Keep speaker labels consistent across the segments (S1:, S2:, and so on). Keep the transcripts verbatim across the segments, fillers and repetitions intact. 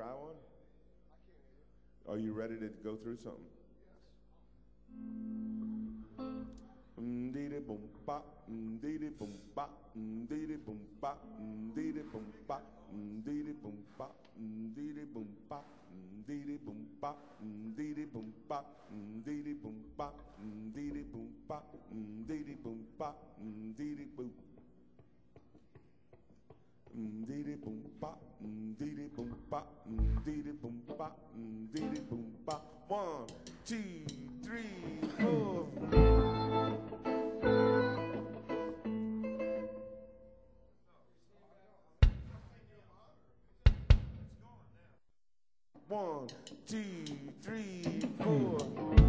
S1: got one? Are you ready to go through something? Dee boom bop, dee boom bop, dee boom bop, dee boom bop, dee boom bop, dee boom bop, dee boom bop, dee boom bop, dee boom bop, dee boom bop, dee boom bop, dee boom. Dee boom bop, dee boom bop, dee boom bop, dee boom bop. One, two, three, four. One, two, three, four.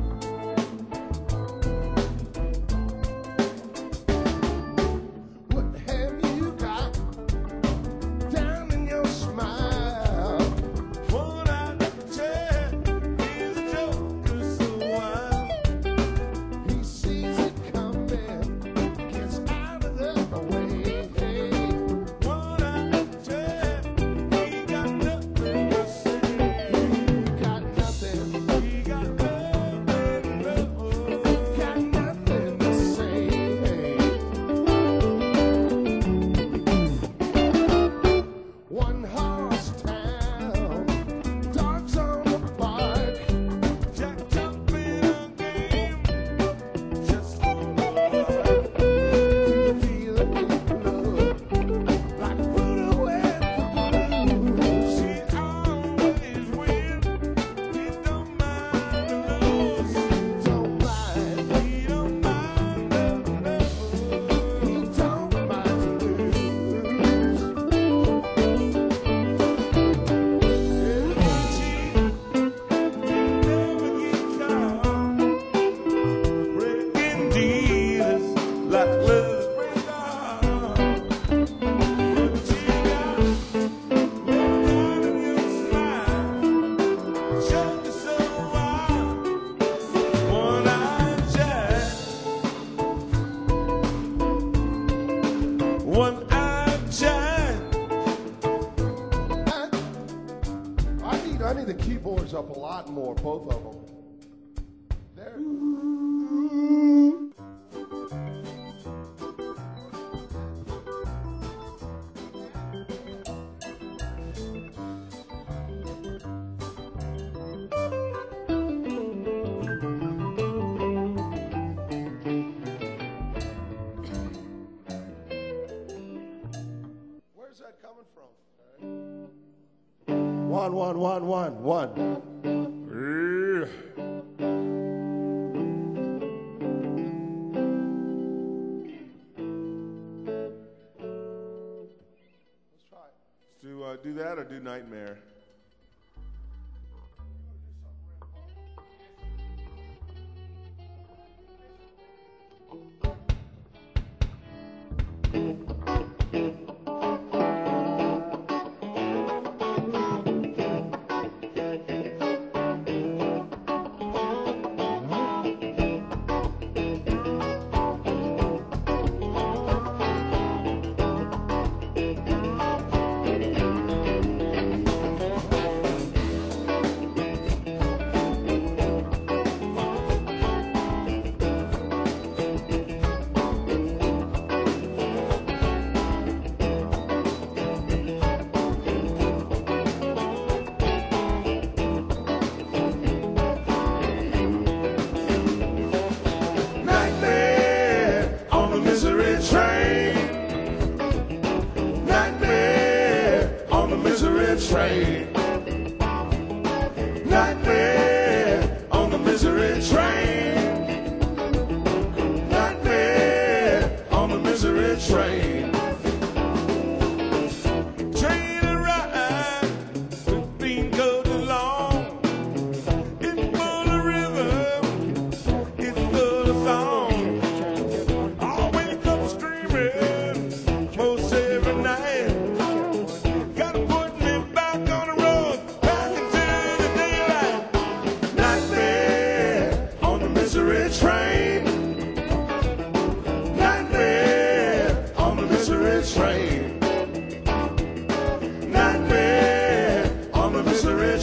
S2: What have you got down in your smile?
S1: What I tell is a joker so wild.
S2: He sees it coming, gets out of the way.
S1: What I tell, he got nothing to say.
S2: He got nothing,
S1: He got nothing, no.
S2: got nothing to say. One horse town, dogs on the bark.
S1: Jack jumping a game, just for love.
S2: You feel it in blood, like Buddha with the blues.
S1: She always wins, he don't mind the lose.
S2: Don't mind,
S1: He don't mind the lose.
S2: he don't mind to lose.
S1: One-eyed giant.
S2: I need I need the keyboards up a lot more, both of them. There. Where's that coming from? One, one, one, one, one. Let's try it.
S1: Do uh, do that or do Nightmare?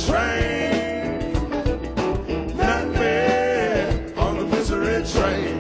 S1: train. Nightmare on the misery train.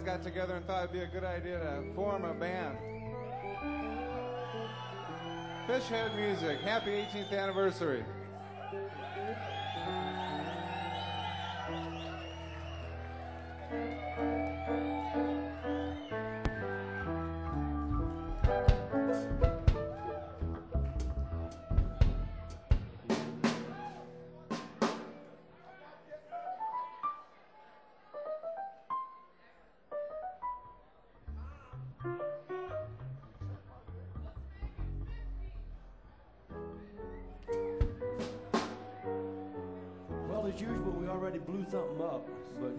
S3: guys got together and thought it'd be a good idea to form a band. Fishhead Music, happy eighteenth anniversary.
S4: Well, as usual, we already blew something up, but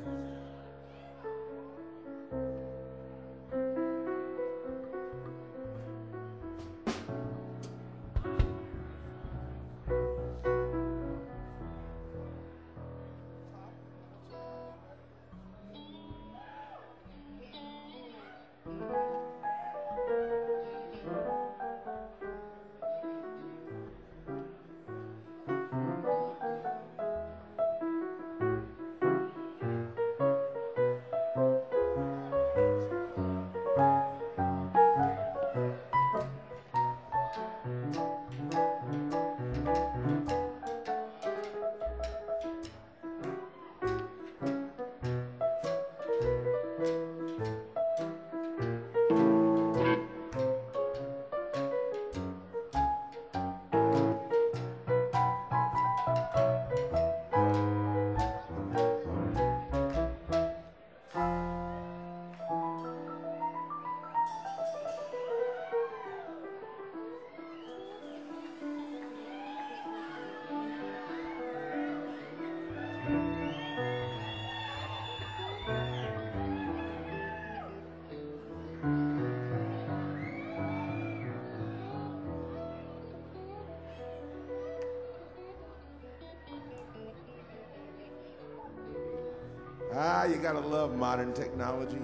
S1: Ah, you gotta love modern technology.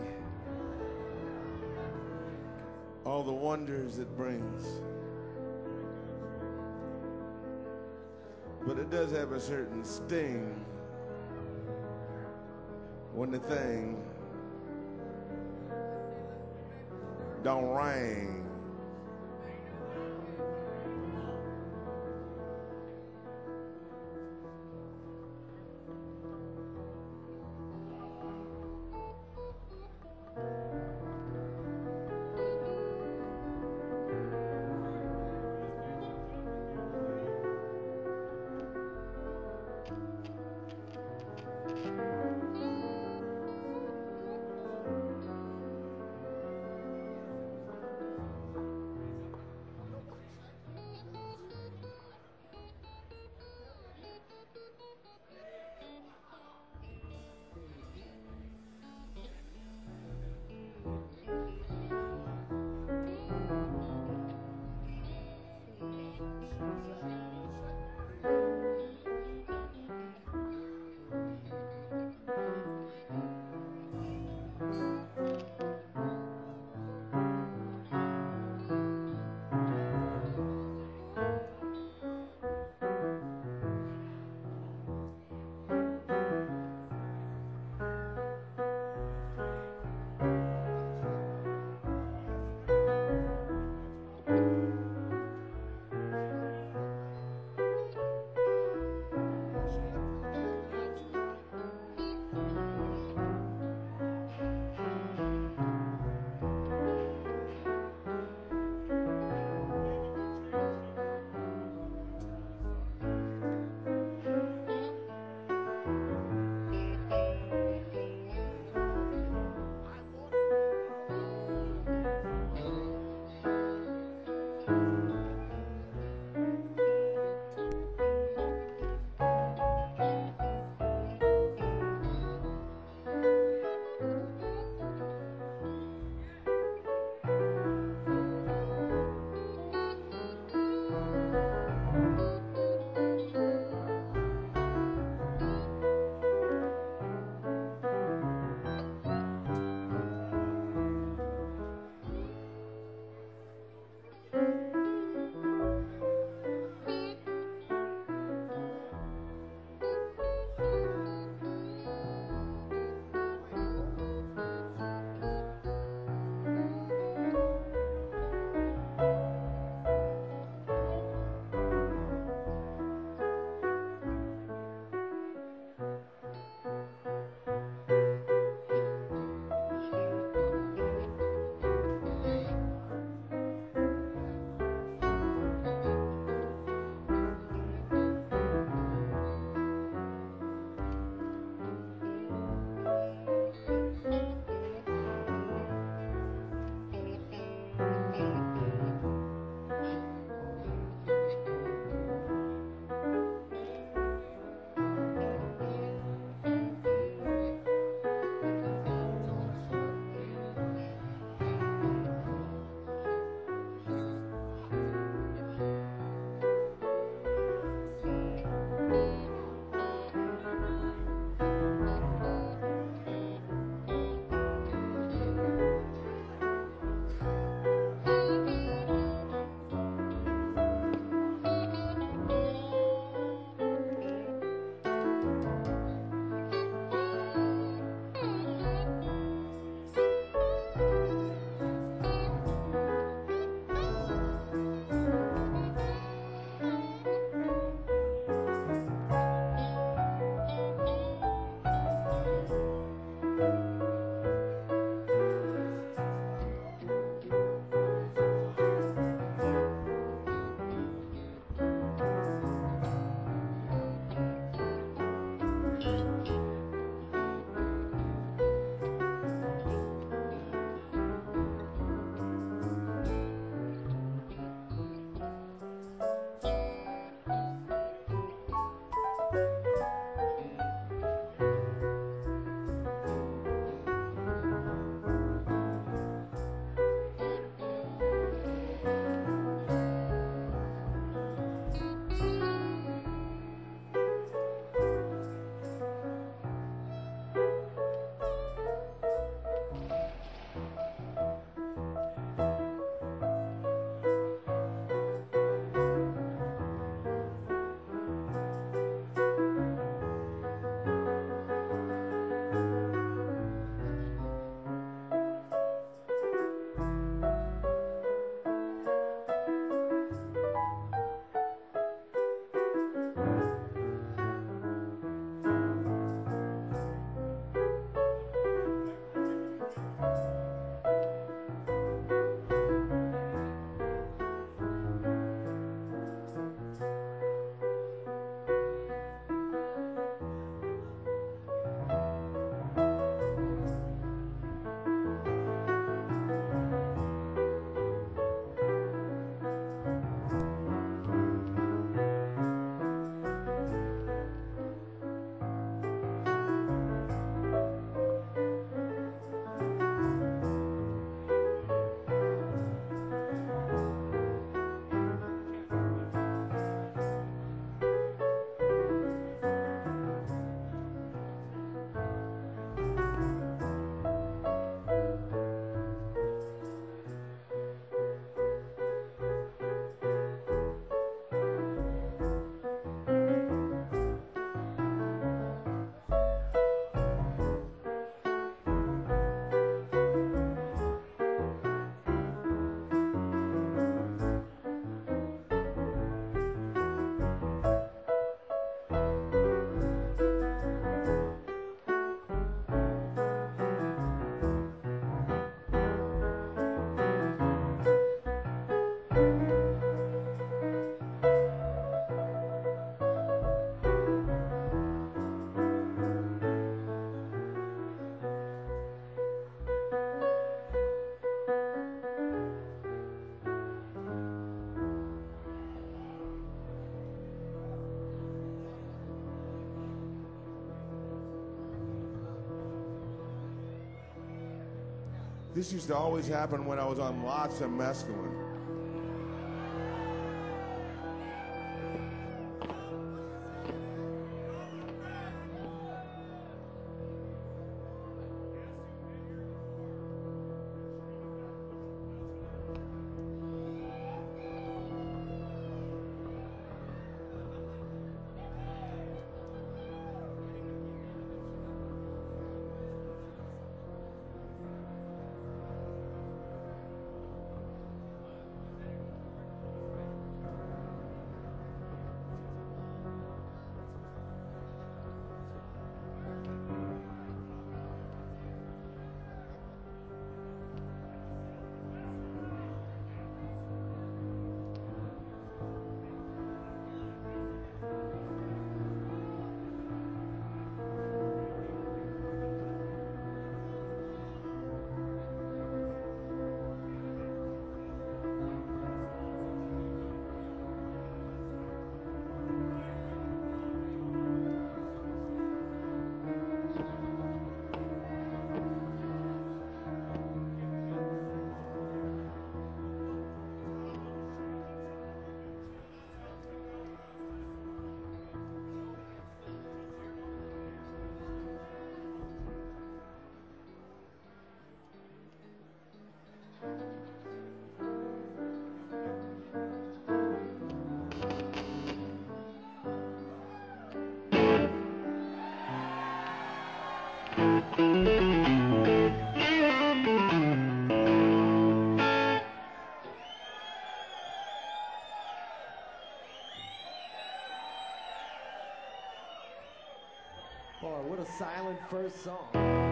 S1: All the wonders it brings. But it does have a certain sting when the thing don't ring. This used to always happen when I was on lots of mescaline.
S4: Boy, what a silent first song.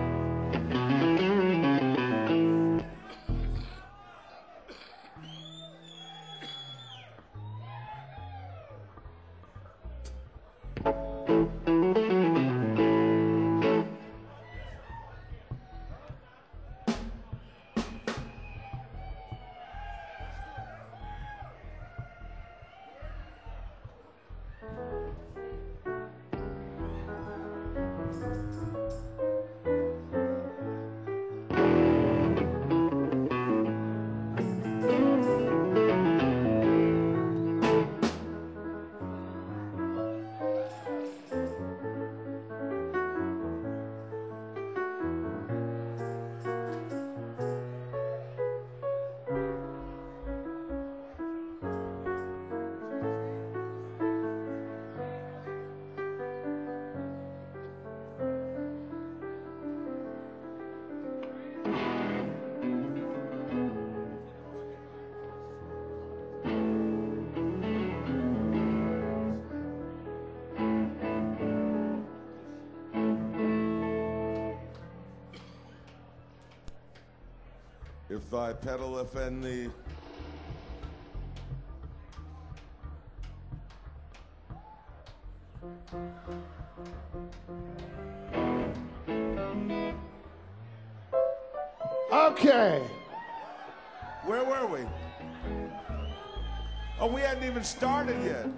S1: If thy pedal offend thee,
S2: Okay.
S1: where were we? Oh, we hadn't even started yet.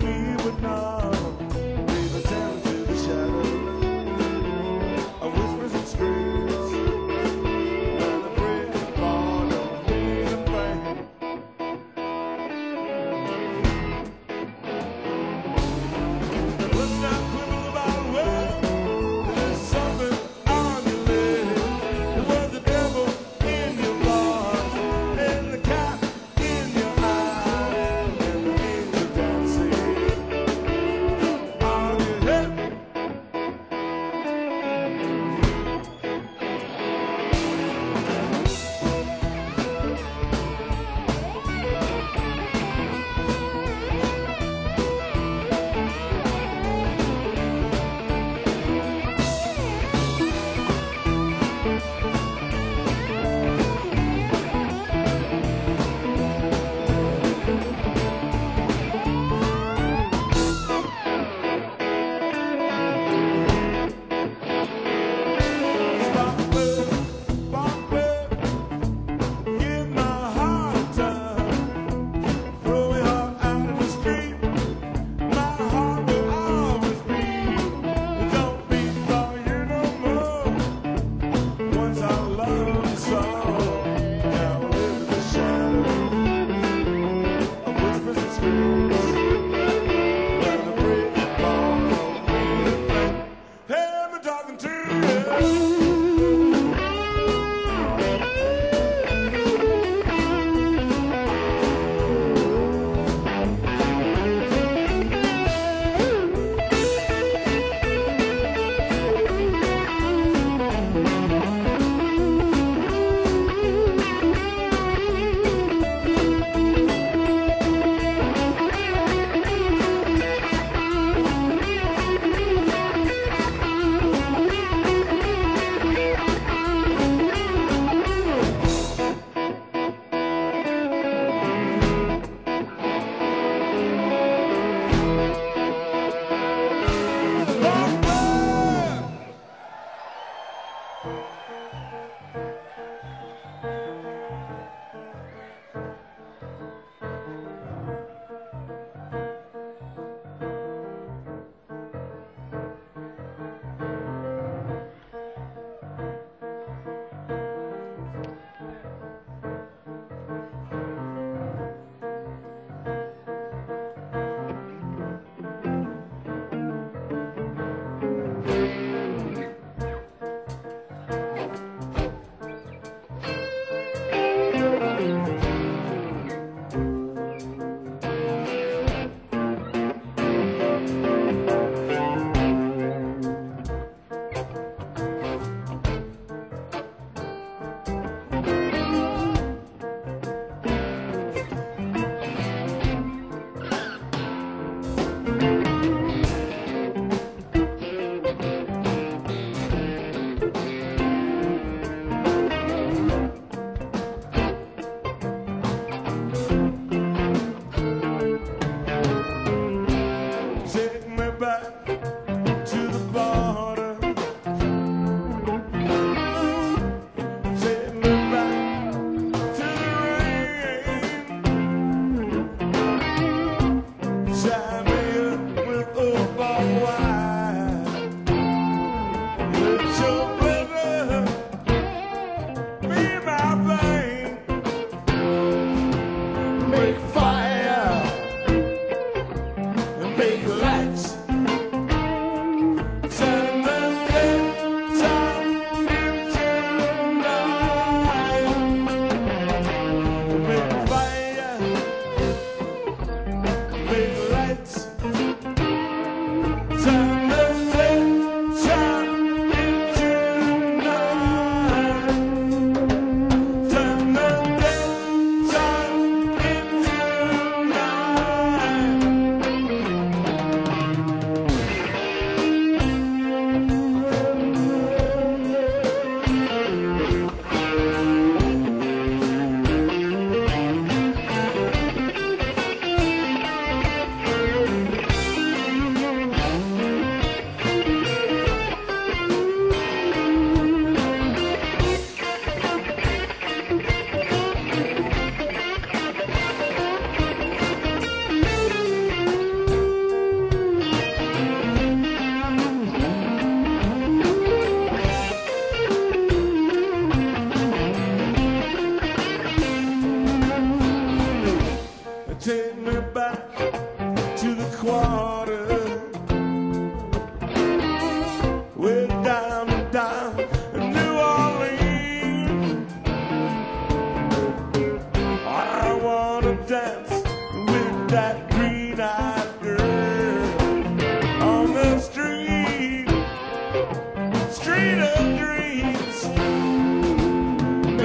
S1: Whispers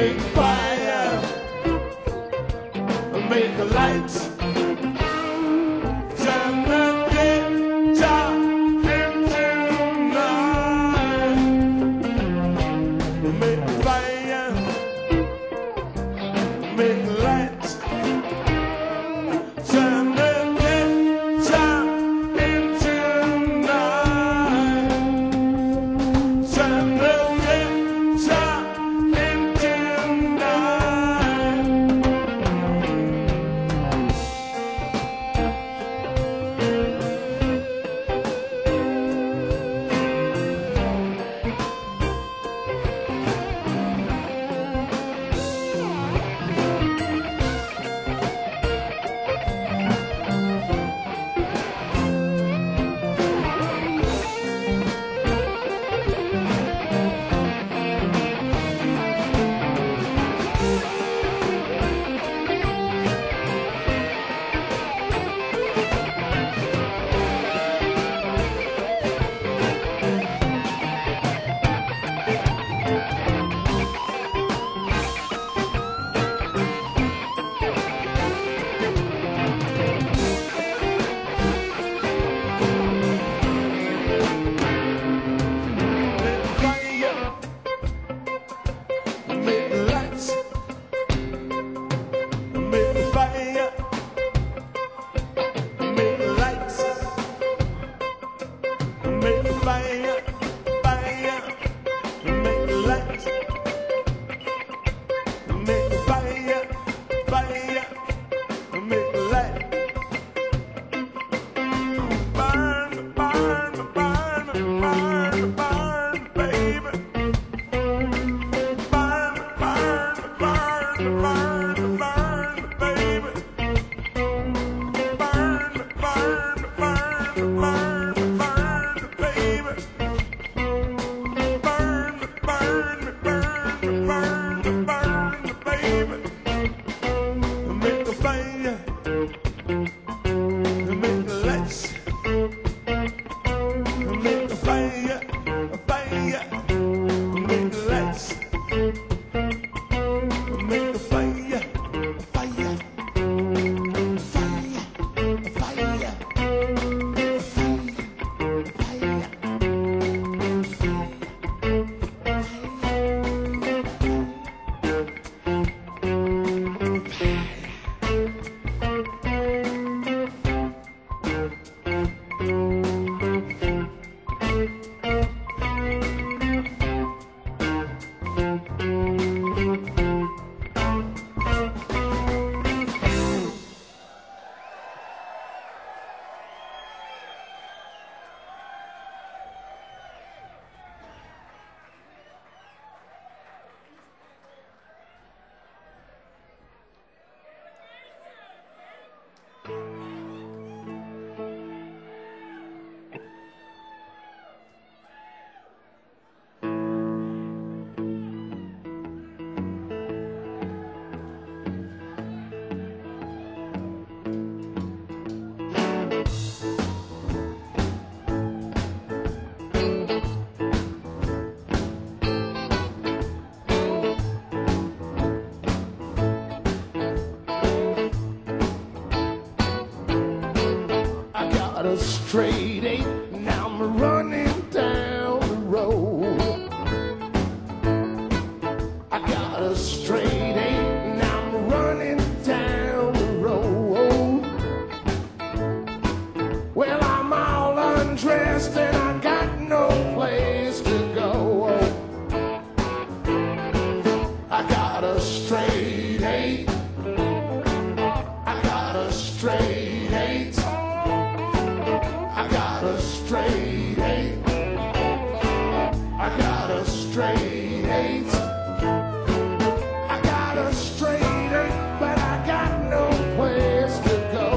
S1: make fire, make the lights, turn the day dark into night. Make fire, make the lights, turn the day dark into night. Turn the day dark into night. Make the lights, make the fire, make the lights, make the fire, fire, make the lights, make the fire, fire, make the light. Burn, burn, burn, burn, burn, baby. Burn, burn, burn, burn, burn, baby. Burn, burn, burn, burn, burn, baby. Burn, burn, burn, burn, burn, baby. Make the fire, make the lights, make the fire, fire, make the lights. Make the fire, fire, fire, fire, a straight eight, now I'm running down the road. I got a straight eight, now I'm running down the road. Well, I'm all undressed and I got no place to go. I got a straight eight, I got a straight eight, I got a straight eight, I got a straight eight, I got a straight eight, but I got no place to go.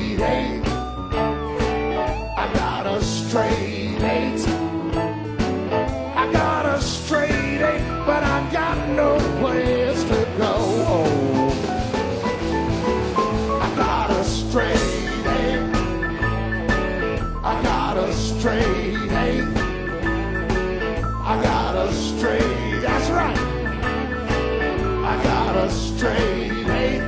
S2: straight eight. I got a straight eight. I got a straight eight, but I got no place to go. I got a straight eight. I got a straight eight. I got a straight, that's right. I got a straight eight.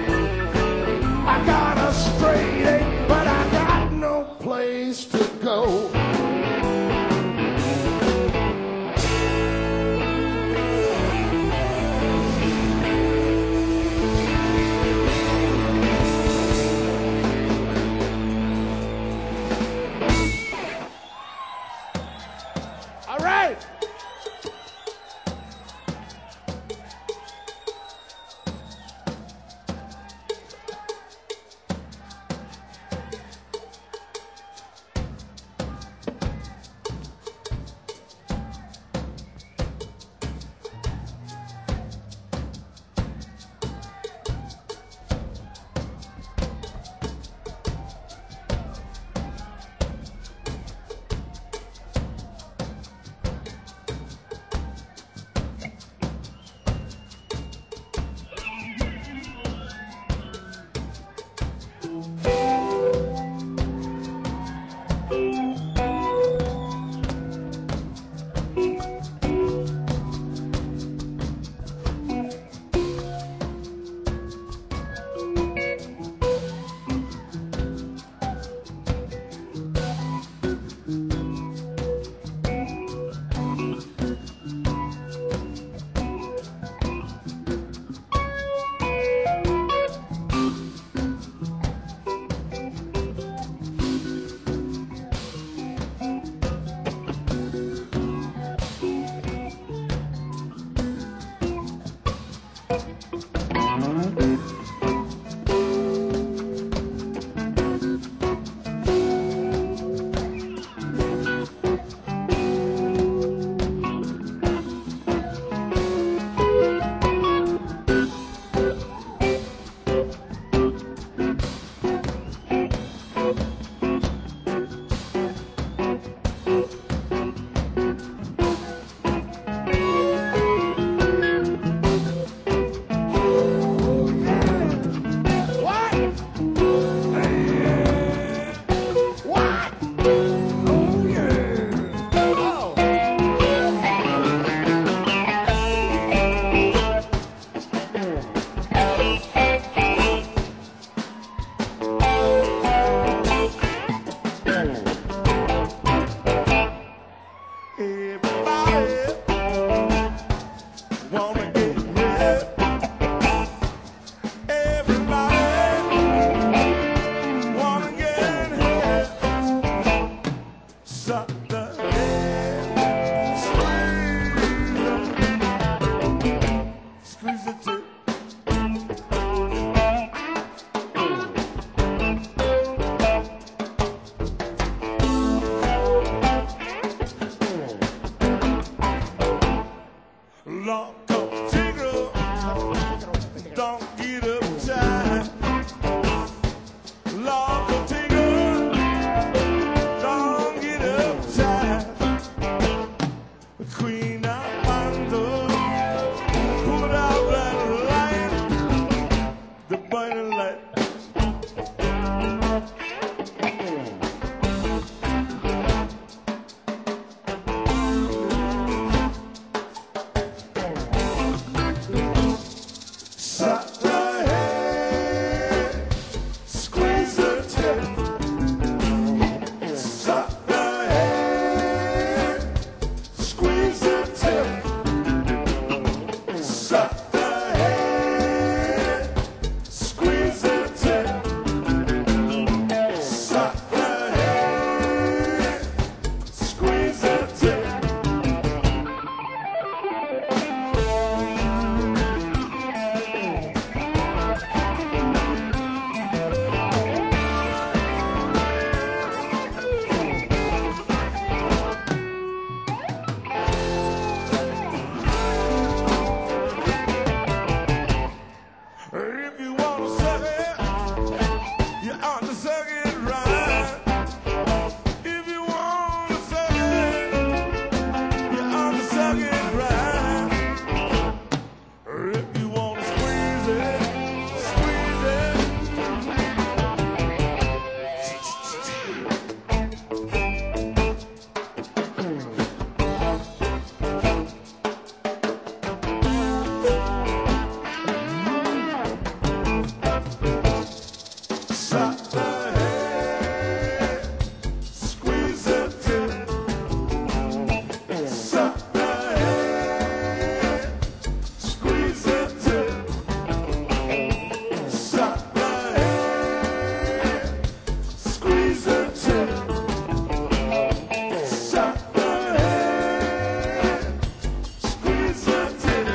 S2: I got a straight eight, but I got no place to go. All right.
S1: suck it right. If you want to suck it, you ought to suck it right. If you want to squeeze it, squeeze it. Suck the head, squeeze it tip. Suck the head, squeeze it tip. Suck the head, squeeze it tip. Suck the head, squeeze it tip.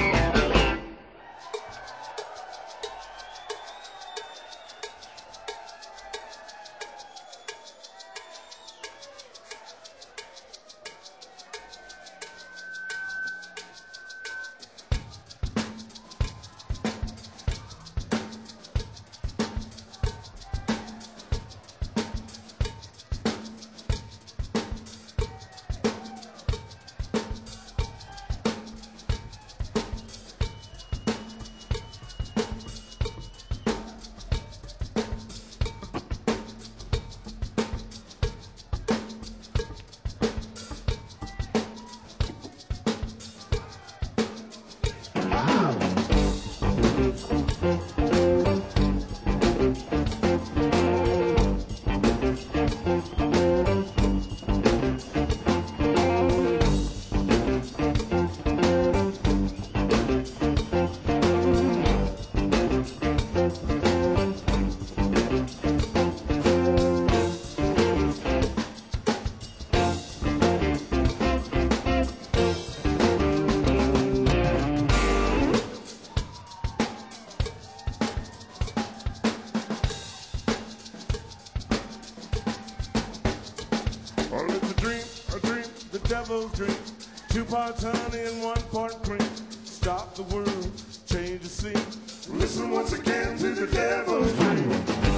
S1: Well, it's a dream, a dream, the devil's dream. Two parts honey and one part cream. Stop the world, change the scene. Listen once again to the devil's dream.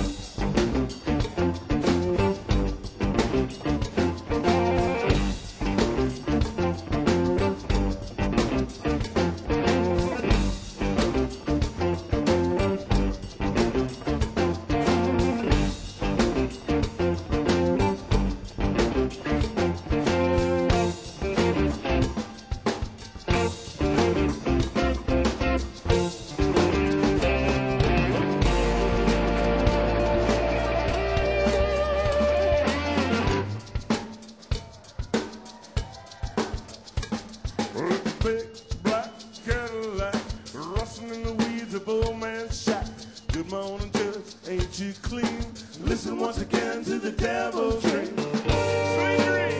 S1: Big black Cadillac, rustling in the weeds of old man's shack. Good morning, Judge, ain't you clean? Listen once again to the devil's dream. Sweet dream.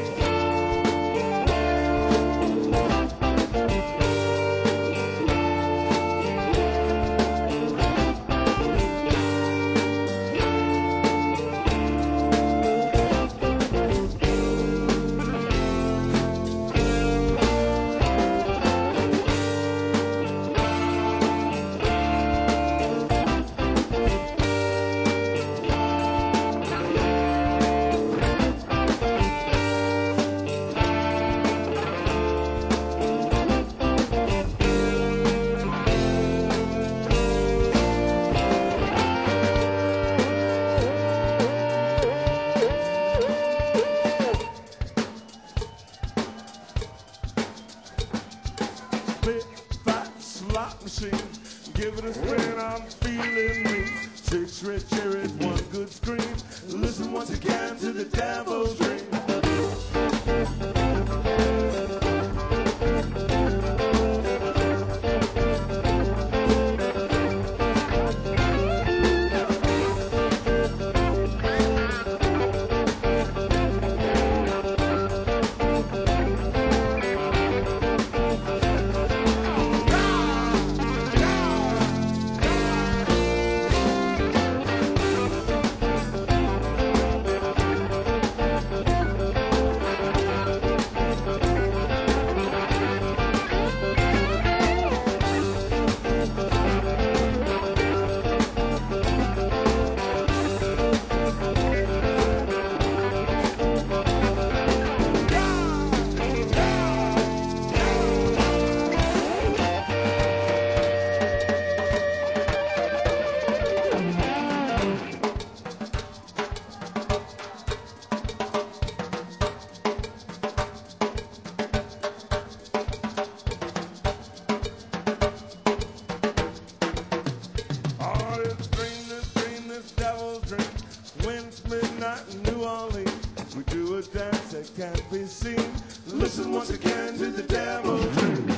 S1: Big fat slot machine, give it a spin, I'm feeling me. Six red cherries, one good scream. Listen once again to the devil's dream. night in New Orleans. We do a dance that can't be seen. Listen once again to the devil dream.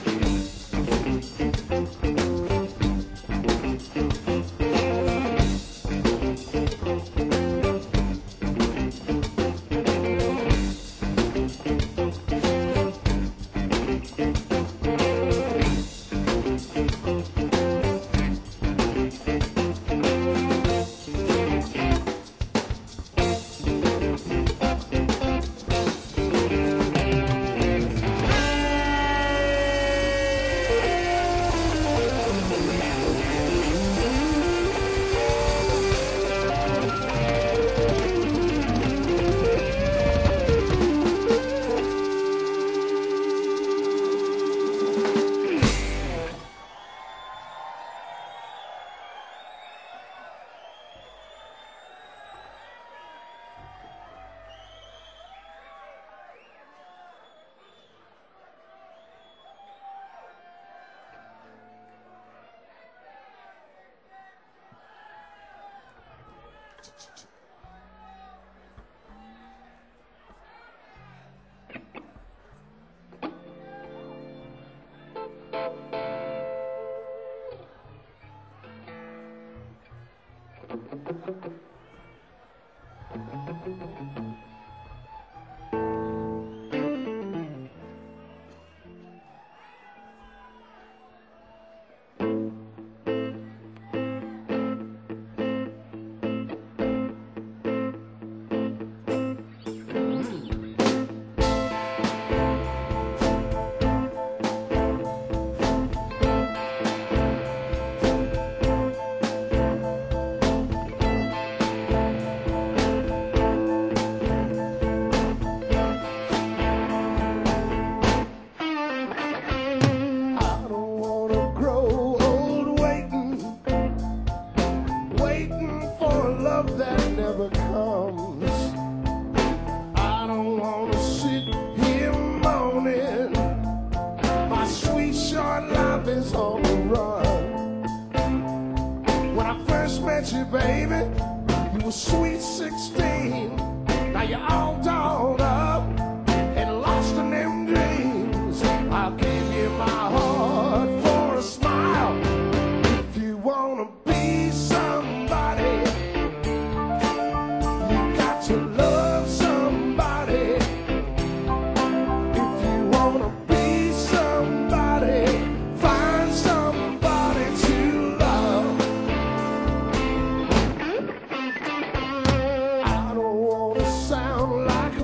S2: Sound like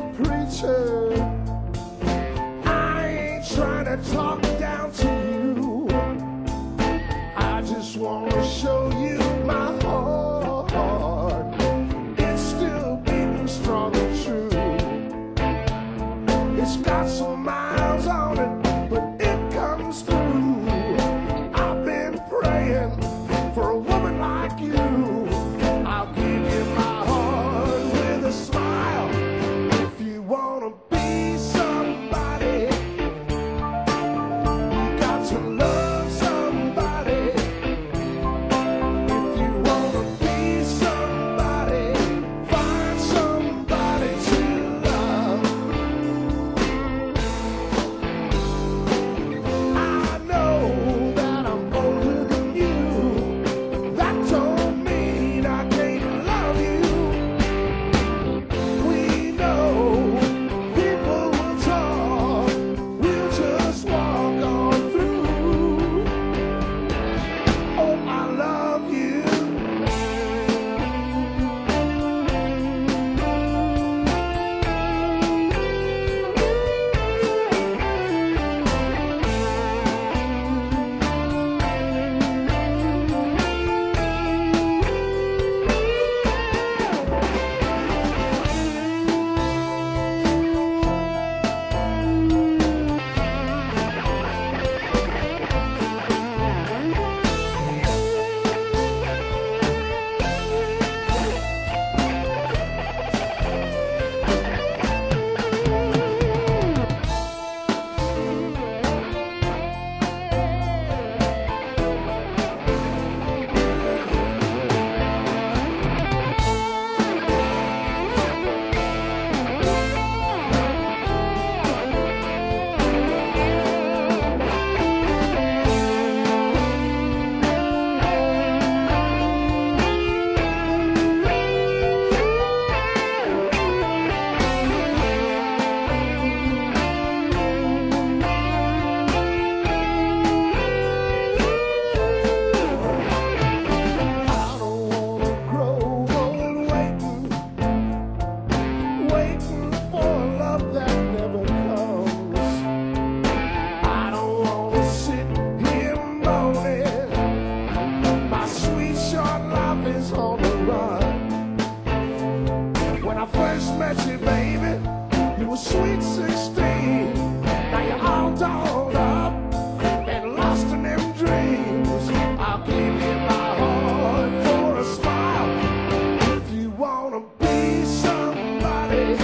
S2: met you, baby, you were sweet sixteen. Now you're all dolled up and lost in them dreams. I'll give you my heart for a smile. If you wanna be somebody,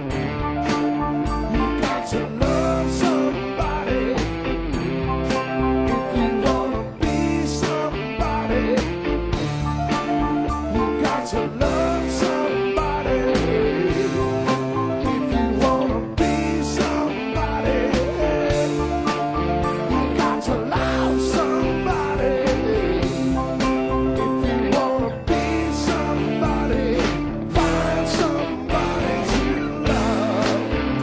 S2: you got to love somebody. If you wanna be somebody, you got to love somebody. If you wanna be somebody, you got to love somebody. If you wanna be somebody, find somebody to love.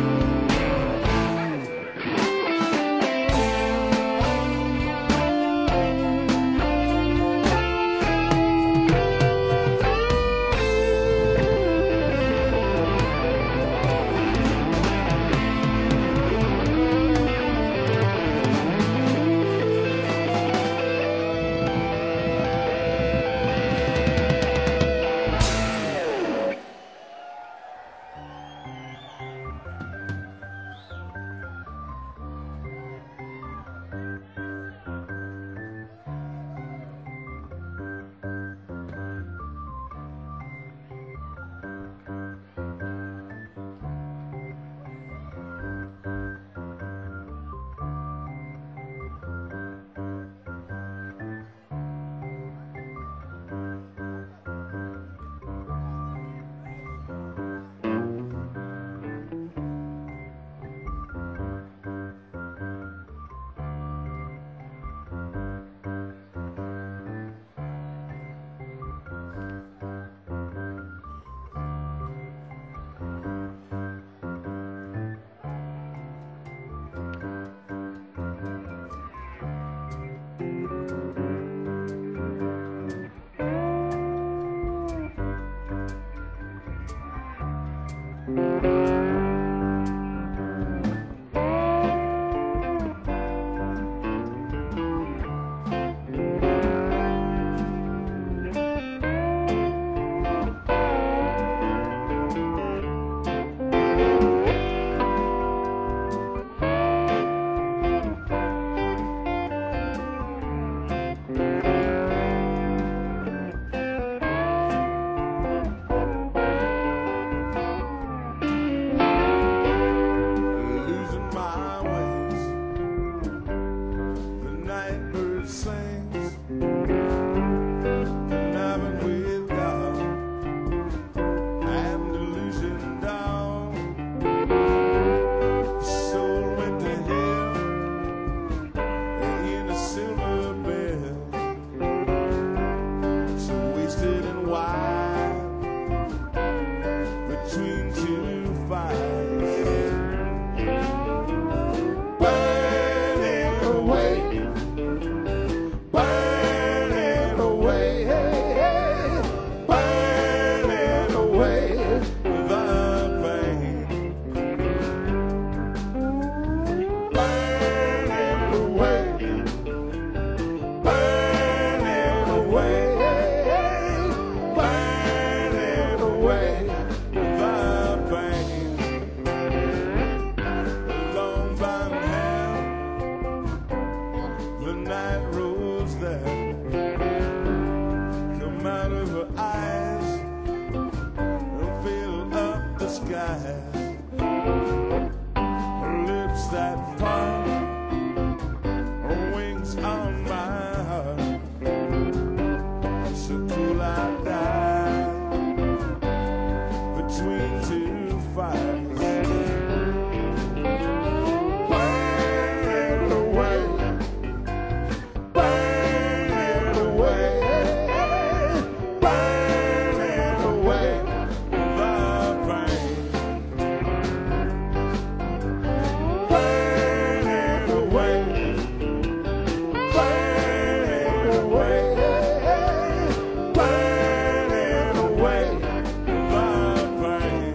S2: Losing my ways, the night bird sings, conniving with God, and delusion down. Soul went to hell in a silver bell, so wasted and wide between two fires. Burning away, burning away, burning away the pain. Burning away, burning away, burning away the pain. Long by now, the night rolls there, come out of her eyes and fill up the sky. Her lips that part, her wings on my heart, so cool I die between two fires. Burning away, burning away, burning away the pain. Burning away, burning away, burning away the pain.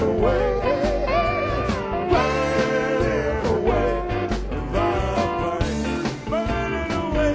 S2: away, burning away.
S1: Burning away.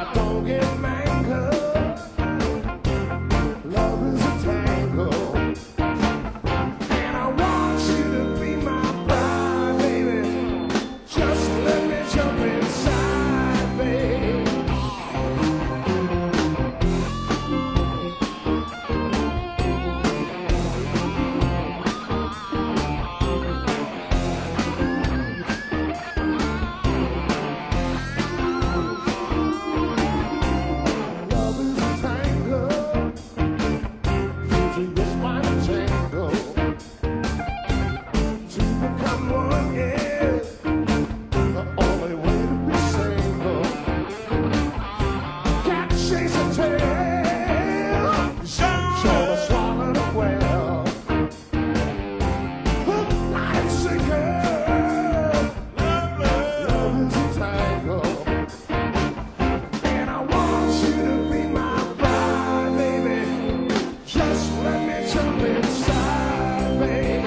S2: Don't get mangled. Love is a tangle. And I want you to be my bride, baby. Just let me jump inside, baby. Love is a tangle. Music is my tangle. To become one, yeah. The only way to be single. Can't chase a tail. Sure to swallow the whale. Hook, line, and sinker. Love is a tangle. And I want you to be my bride, baby. Just let me jump inside, baby.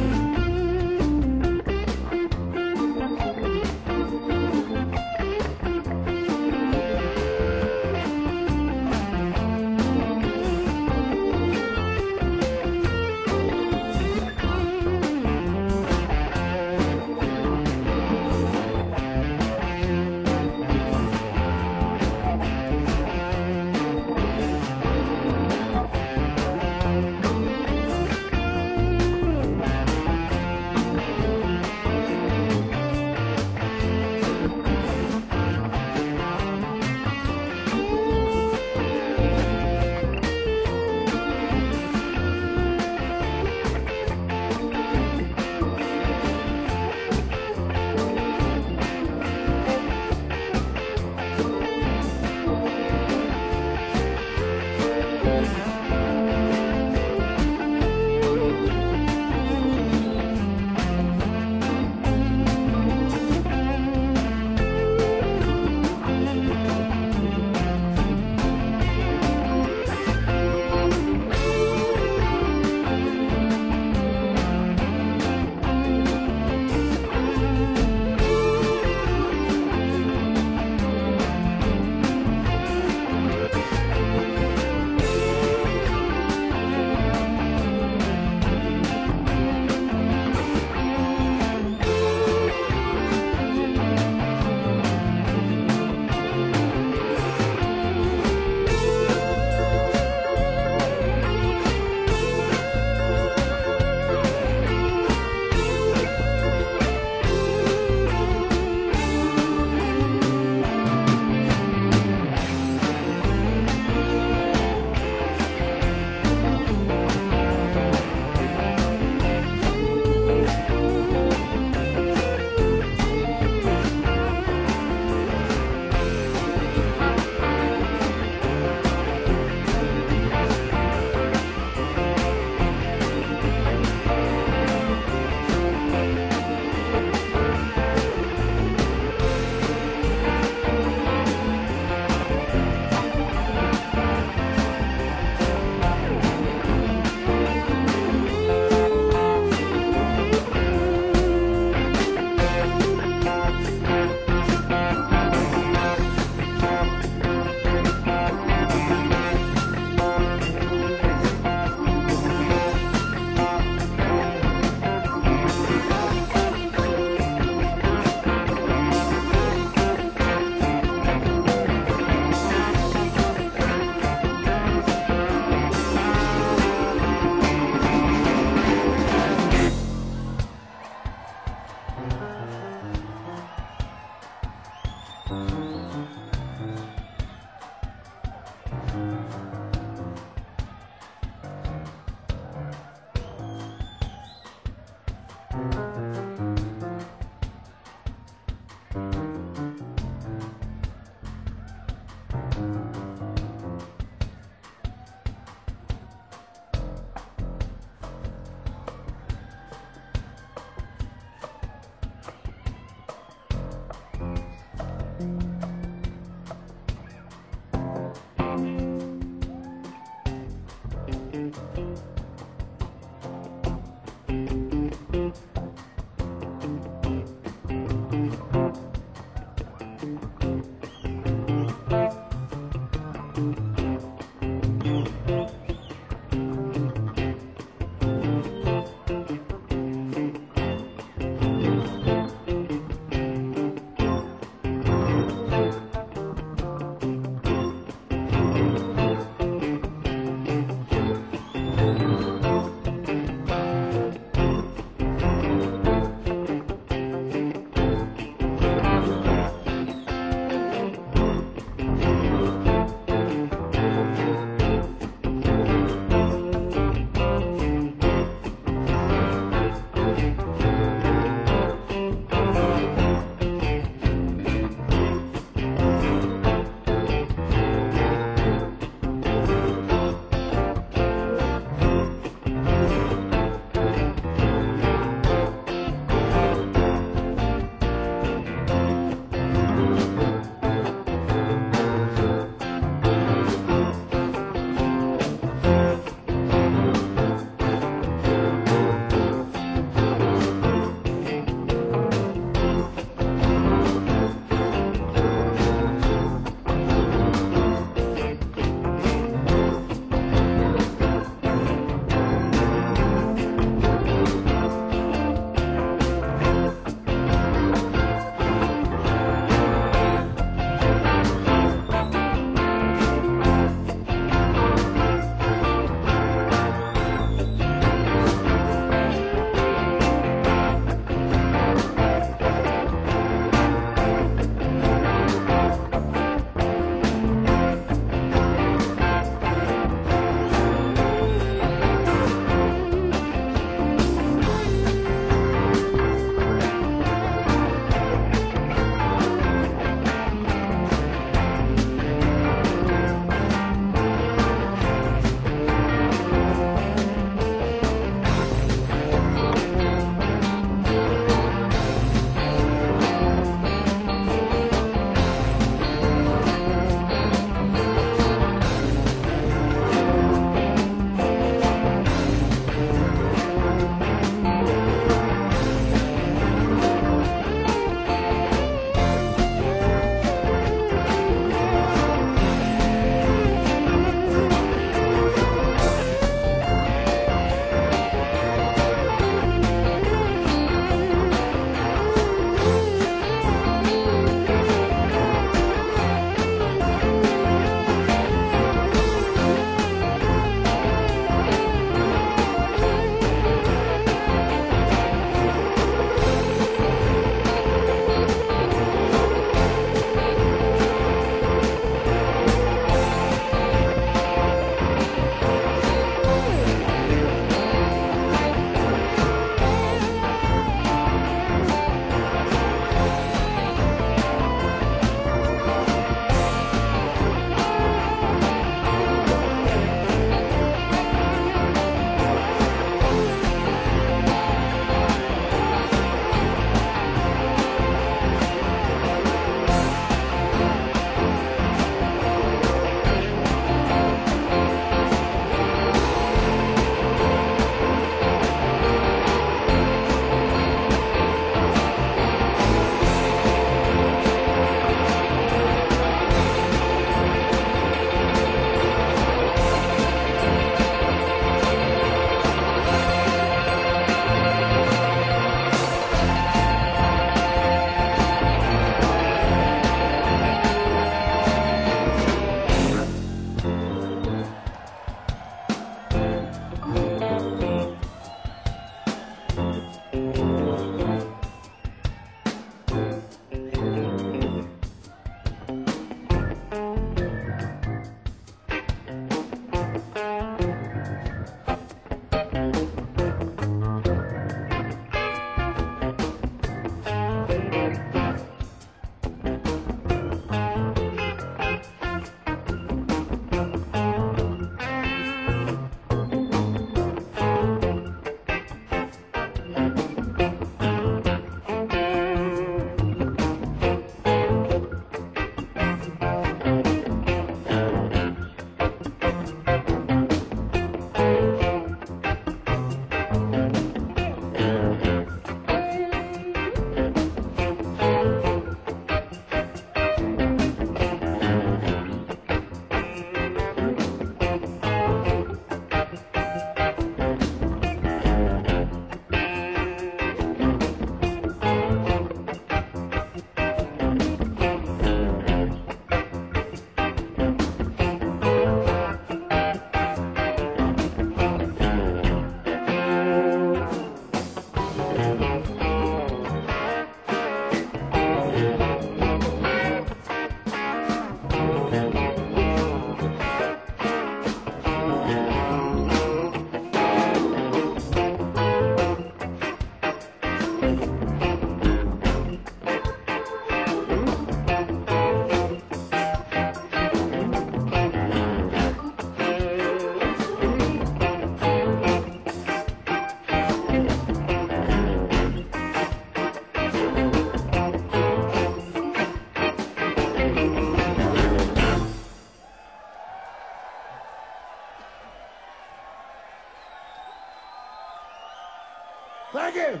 S2: Thank you.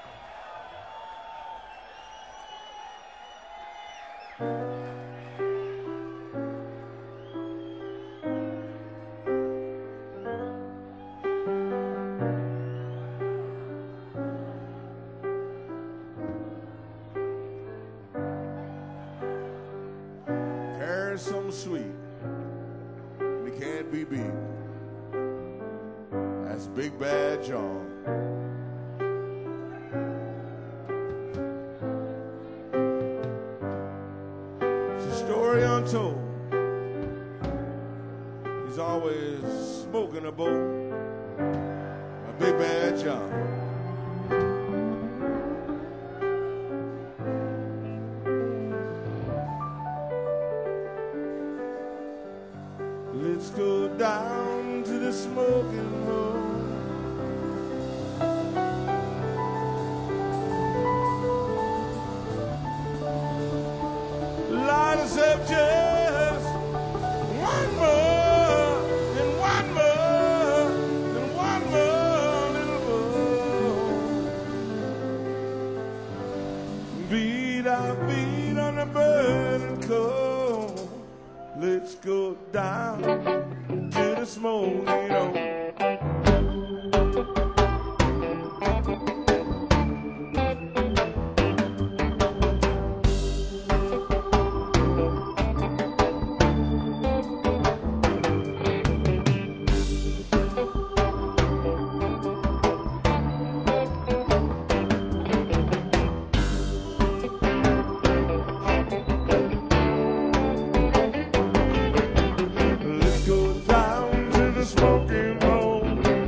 S1: Carry some sweet, and it can't be beat. That's Big Bad John. It's a story untold. He's always smoking a bowl. A Big Bad John. Let's go down to the smoking room. Light us up just one more, and one more, and one more little more. Beat our feet on the burning coal. Let's go down to the smoking room. Let's go down to the smoking room.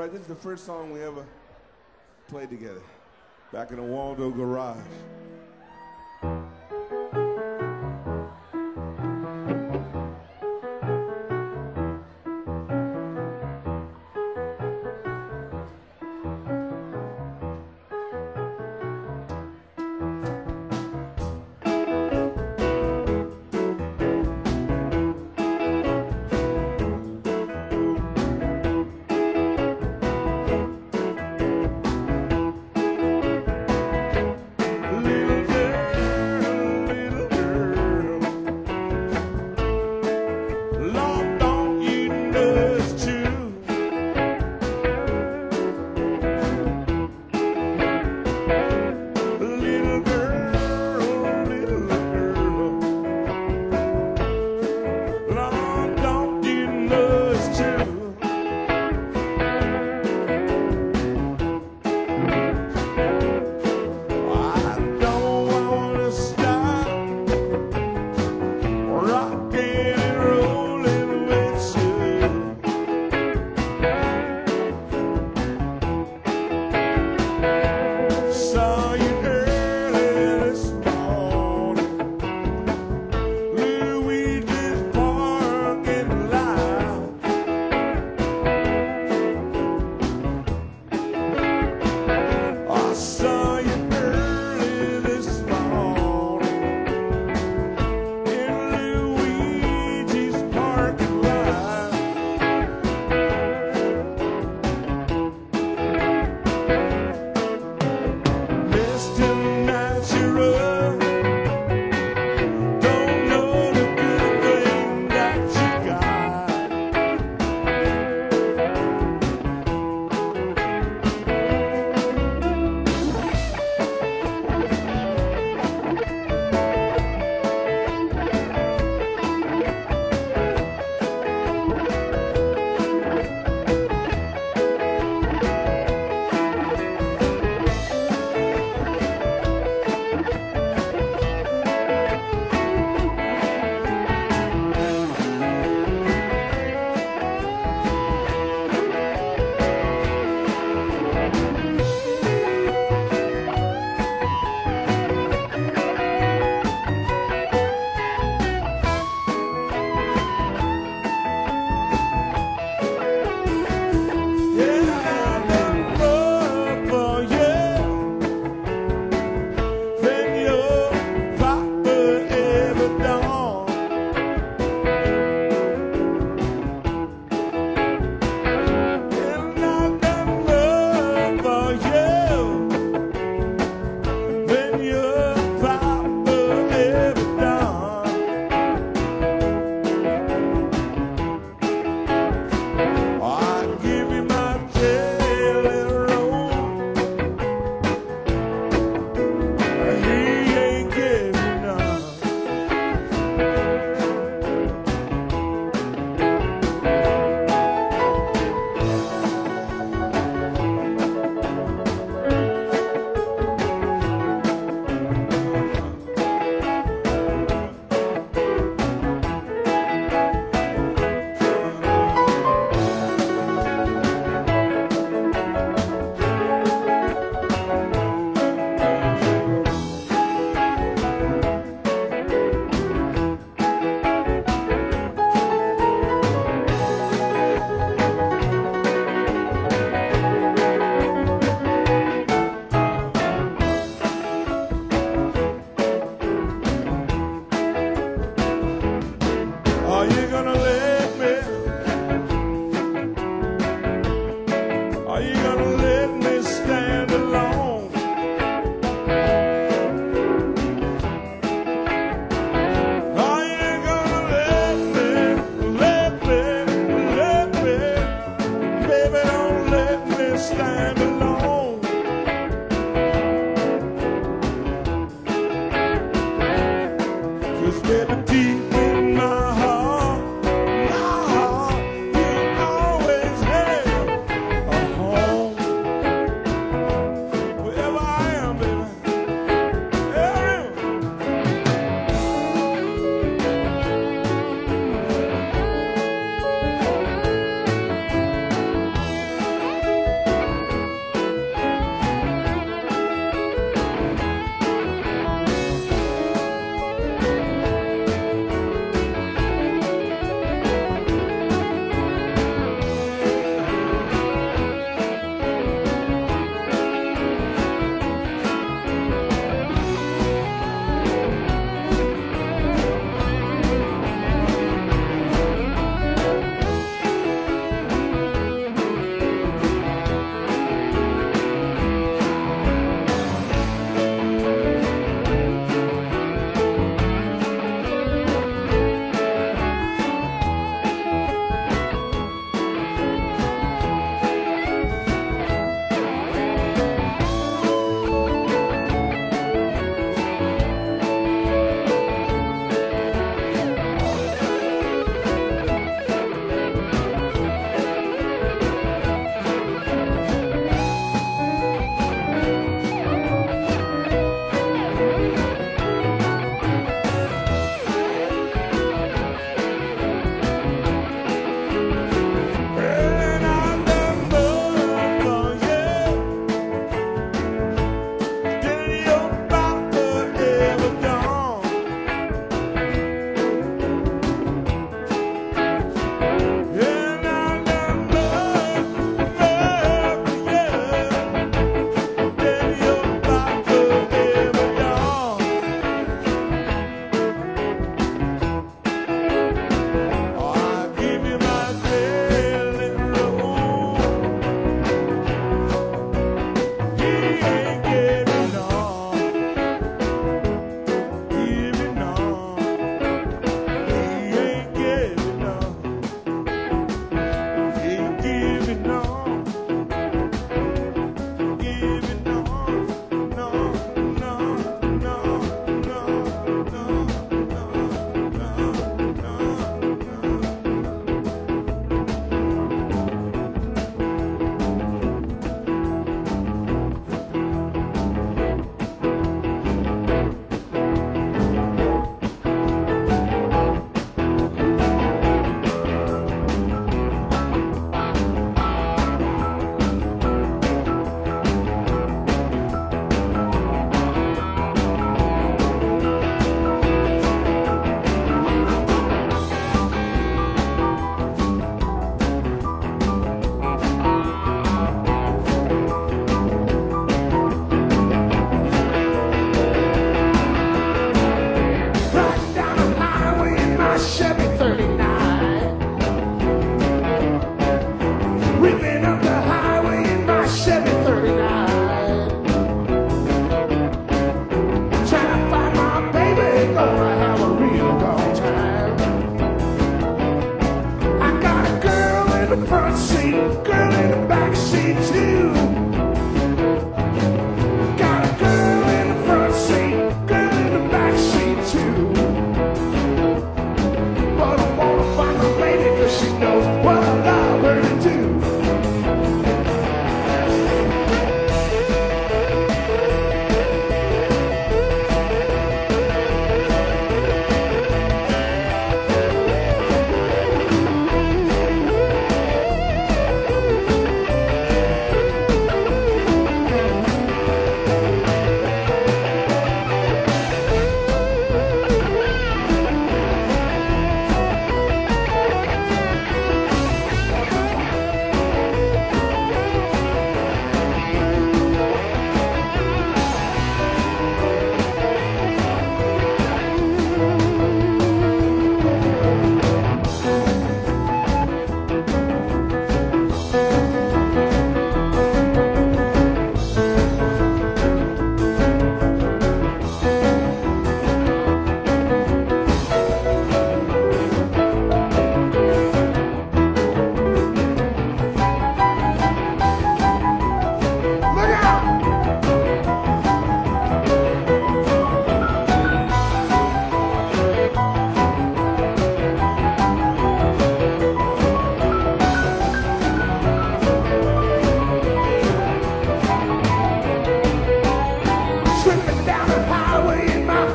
S1: right, this is the first song we ever played together, back in the Waldo garage.
S2: Live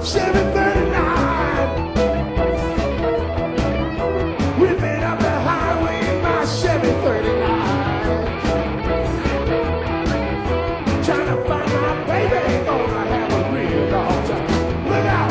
S2: Chevy thirty-nine. Whipping up the highway in my Chevy thirty-nine. Trying to find my baby, gonna have a real dog time. Look out!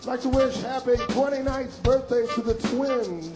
S2: I'd like to wish happy twenty-ninth birthday to the twins.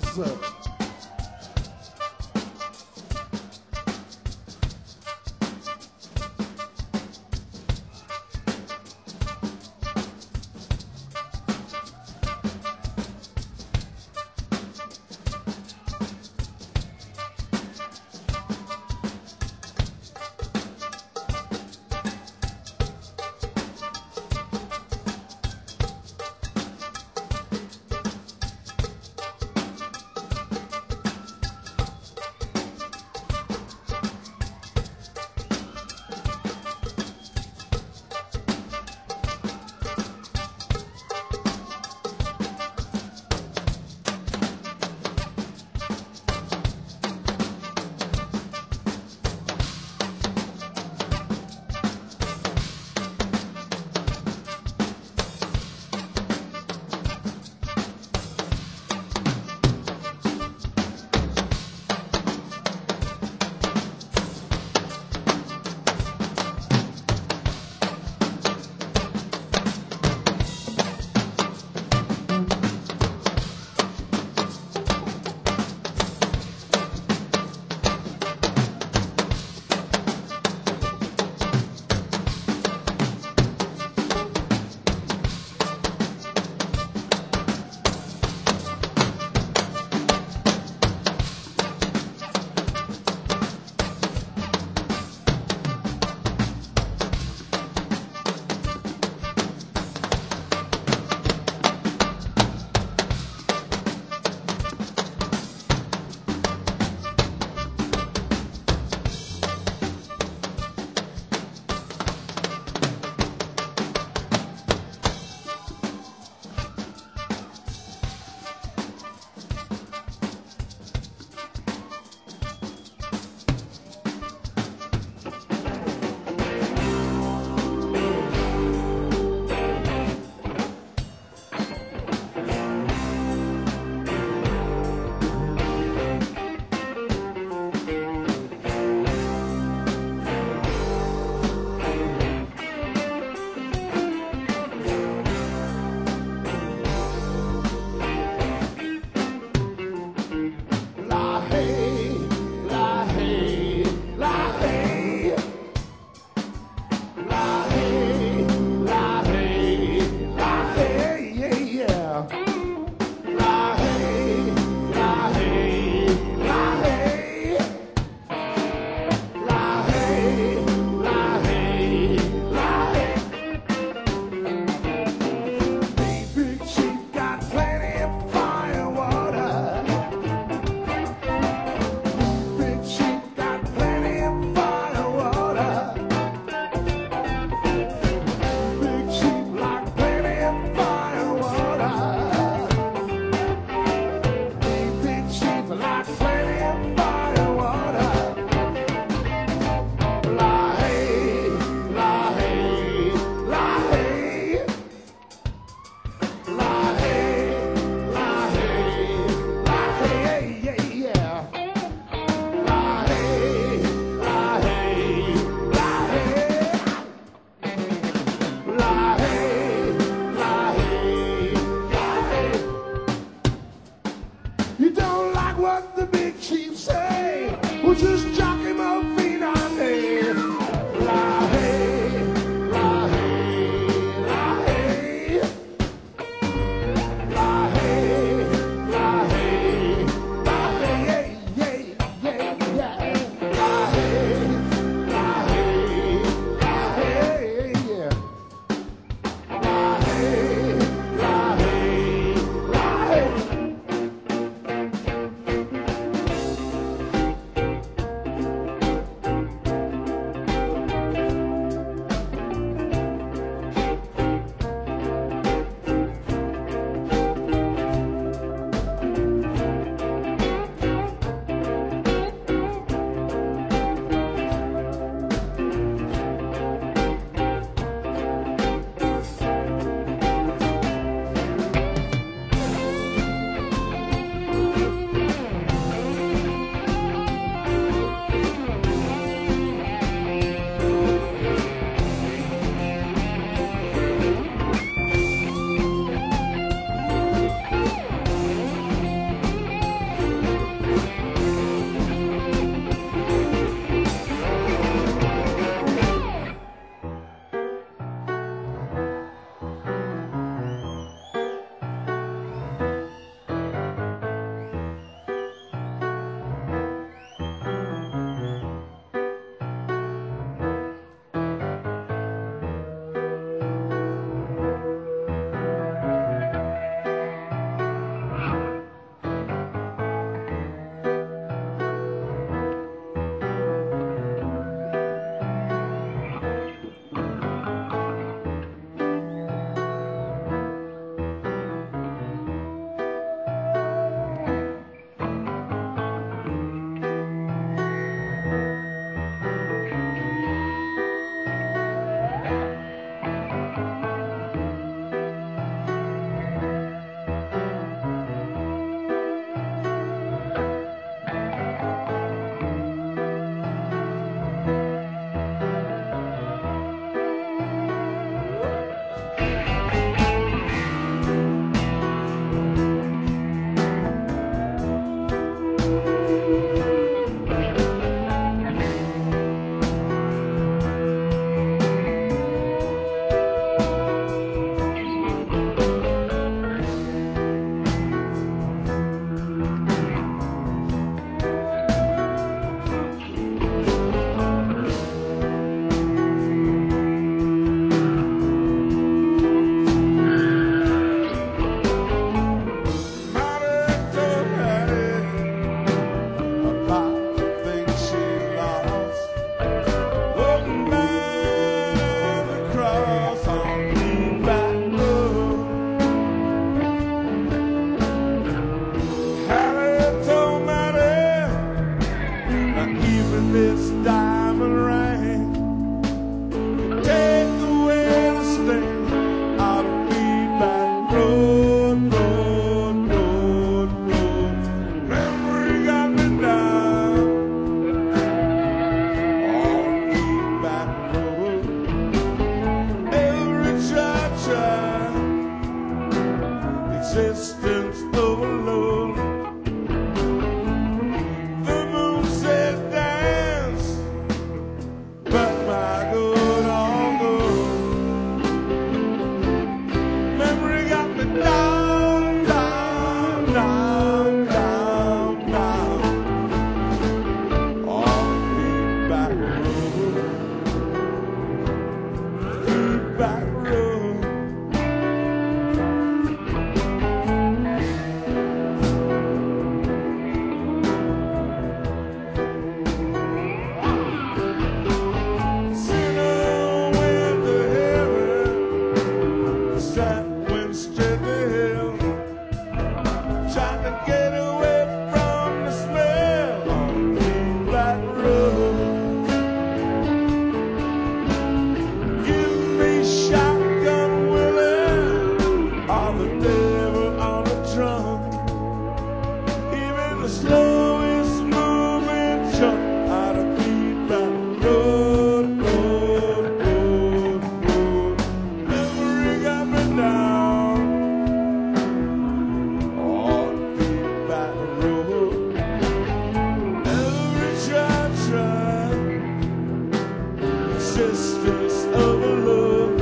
S1: sisters of love.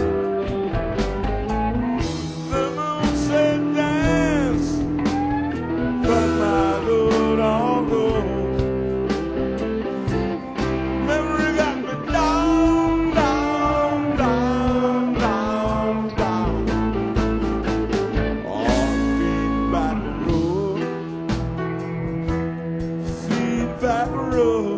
S1: The moon said dance, but my Lord, although memory got me down, down, down, down, down. On feedback road, feedback road.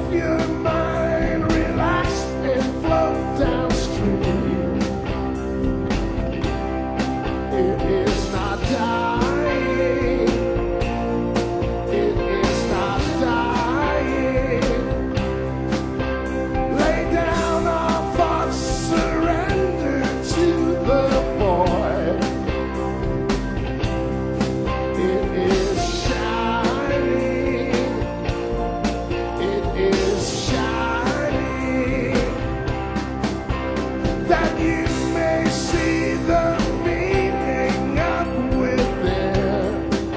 S2: your mind relax and float downstream. It is not dying. It is not dying. Lay down our thoughts, surrender to the void. It is shining. It is shining. That you may see the meaning up within.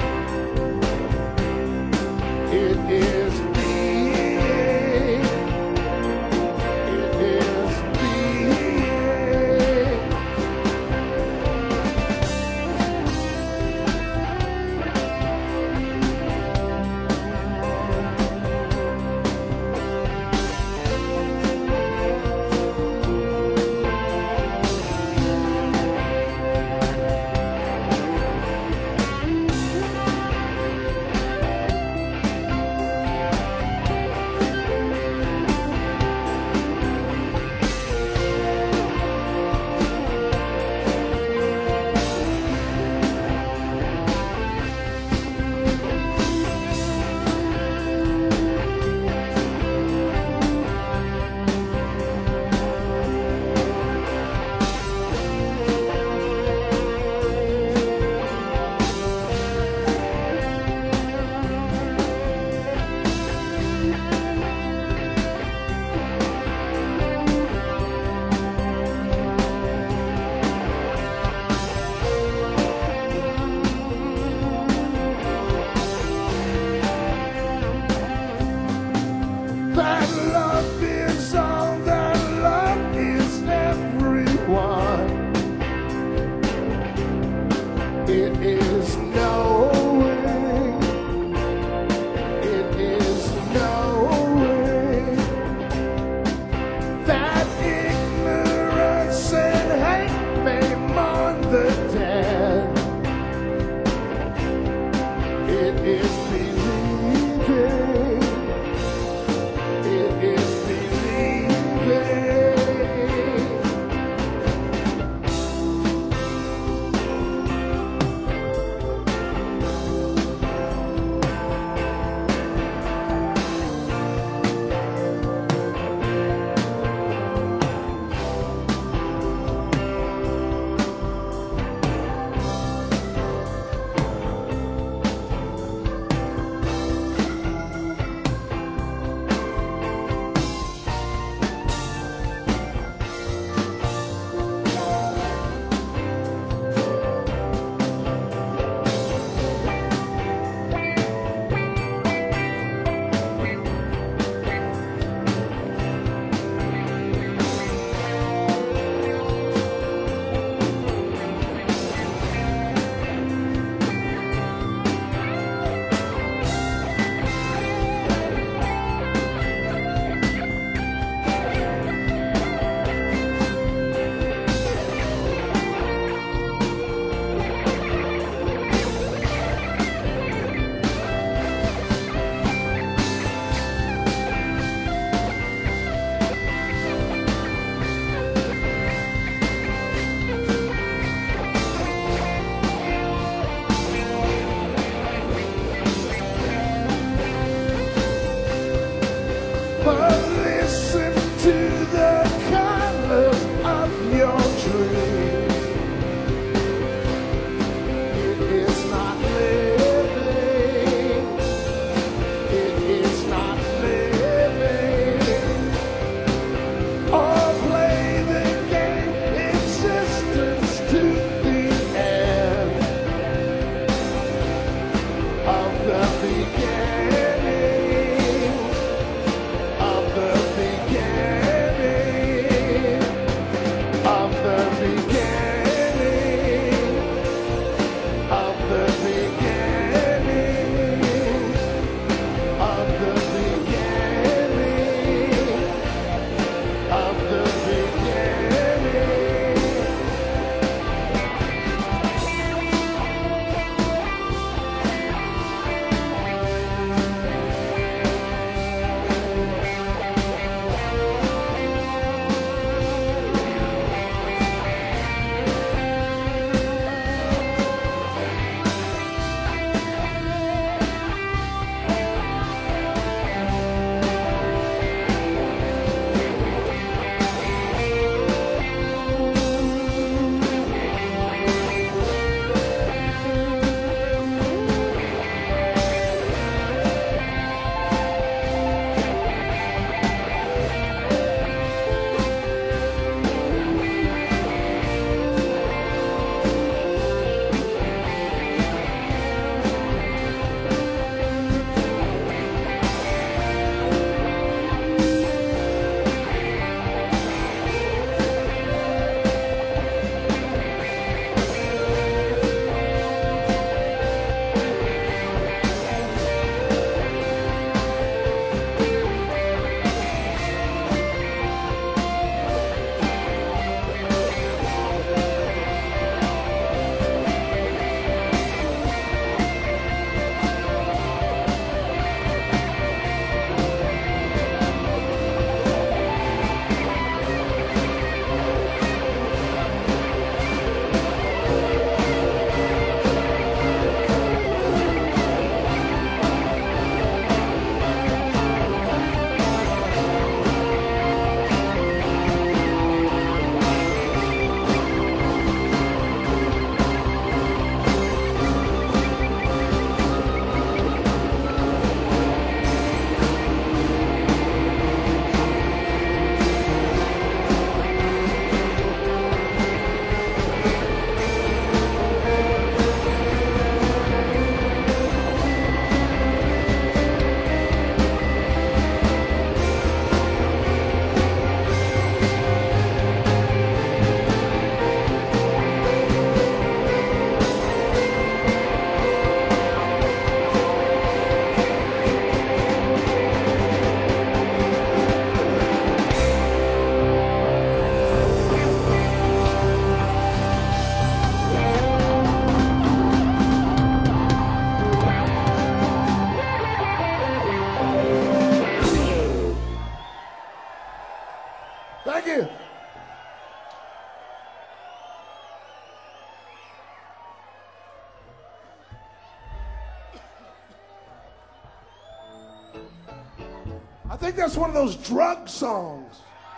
S2: It is being. It is being. I think that's one of those drug songs.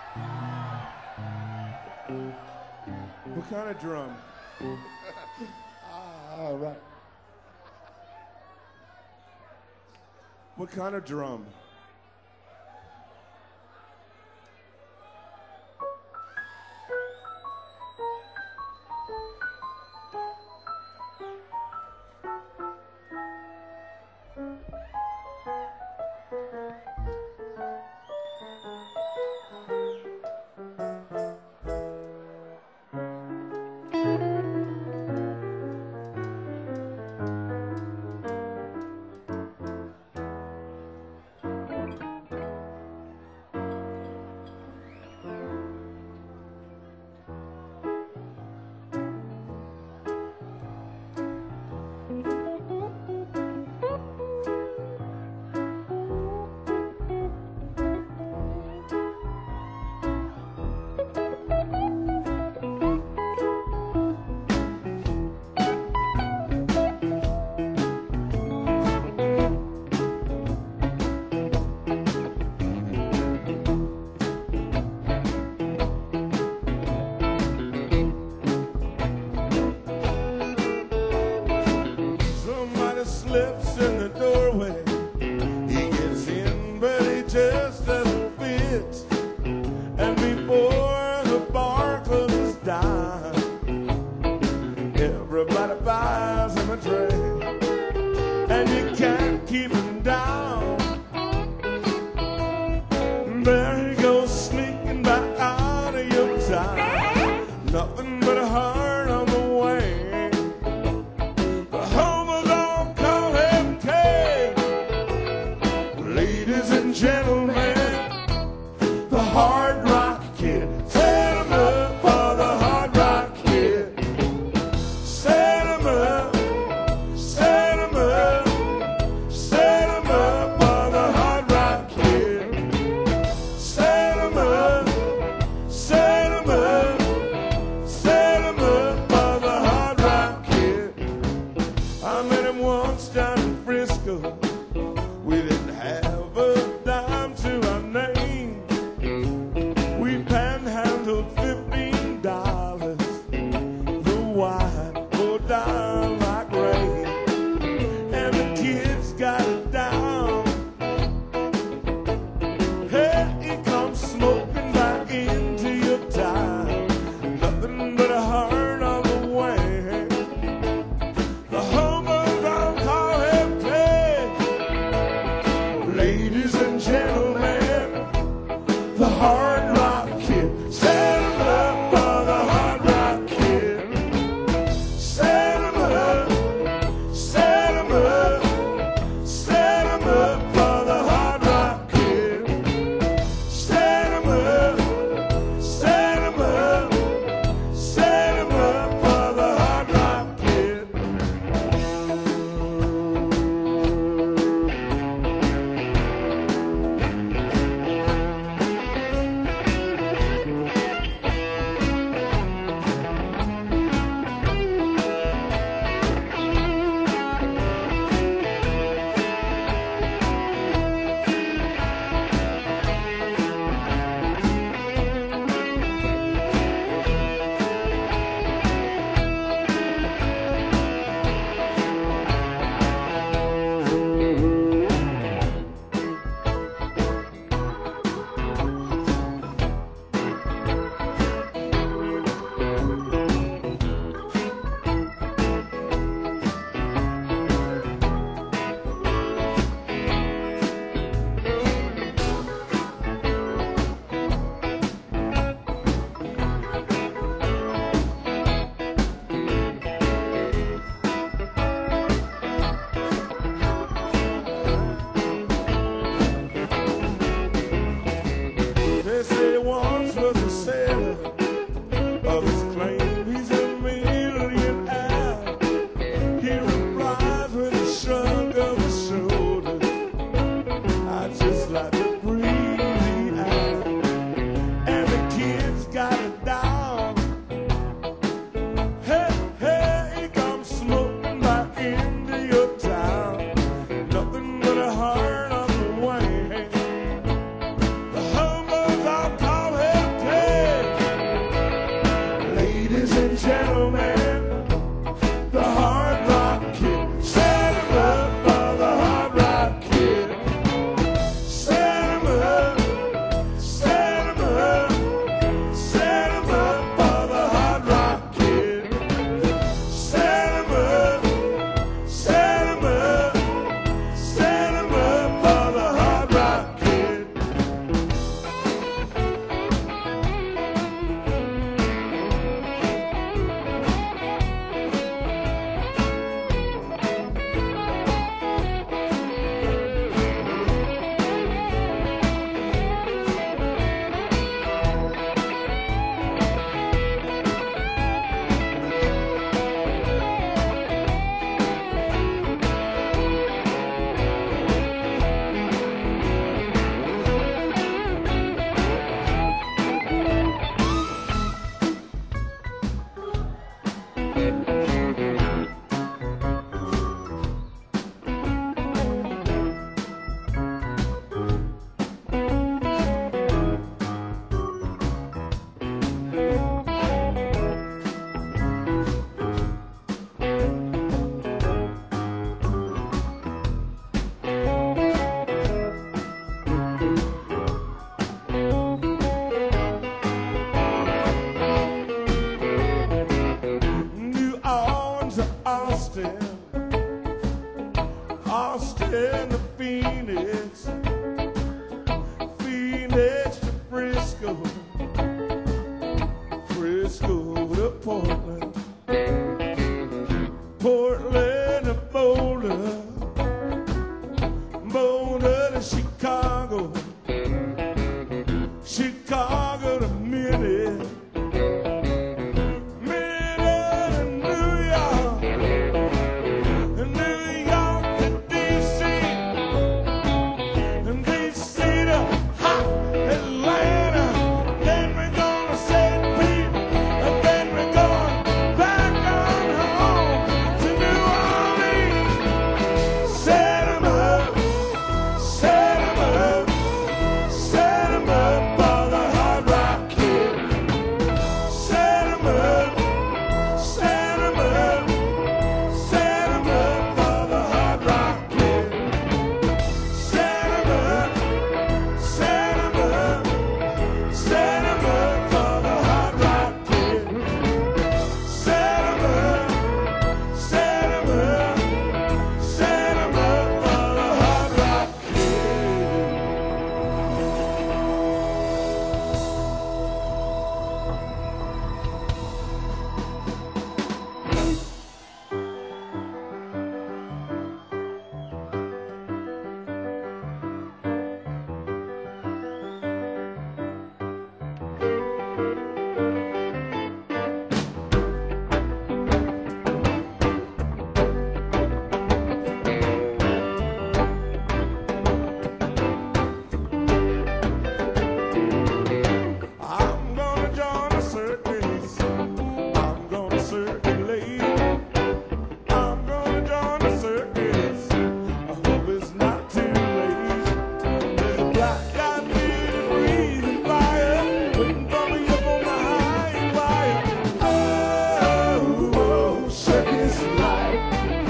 S1: What kind of drum?
S2: Ah, all right.
S1: What kind of drum? Slips in the doorway. He gets in, but he just doesn't fit. And before the bar closes down, everybody buys him a drink, and you can't keep him down. There he goes sneaking back out of your town. Nothing but a heart on the way. Gentlemen, the Hard Rock Kid. Set him up for the Hard Rock Kid. Set him up, set him up, set him up for the Hard Rock Kid. Set him up, set him up, set him up for the Hard Rock Kid. I met him once down in Frisco. We didn't have a dime to our name. We panhandled fifteen dollars. The wine poured down like rain, and the kids got it down. Hey, he comes smoking back into your town. Nothing but a heart on the way. The hobo don't call him Ted. Ladies and gentlemen, the Hard Rock Kid. Set him up for the Hard Rock Kid. Set him up, set him up, set him up for the Hard Rock Kid. Set him up, set him up, set him up for the Hard Rock Kid. Texas, Phoenix to Frisco, Frisco to Portland, Portland to Boulder, Boulder to Chicago, Chicago to Minneapolis, Minneapolis to New York, New York to D C, and D C to hot Atlanta. Then we're gonna Saint Pete, and then we're going back on home to New Orleans. Set 'em up, set 'em up, set 'em up for the Hard Rock Kid. Set 'em up, set 'em up, set 'em up for the Hard Rock Kid. Set 'em up, set 'em up, set 'em up for the Hard Rock Kid. Set 'em up, set 'em up, set 'em up for the Hard Rock I'm gonna join the circus. I'm gonna circulate. I'm gonna join the circus. I hope it's not too late. There's a black-eyed bearded breathing fire waiting for me up on the high wire. Oh, oh, circus life.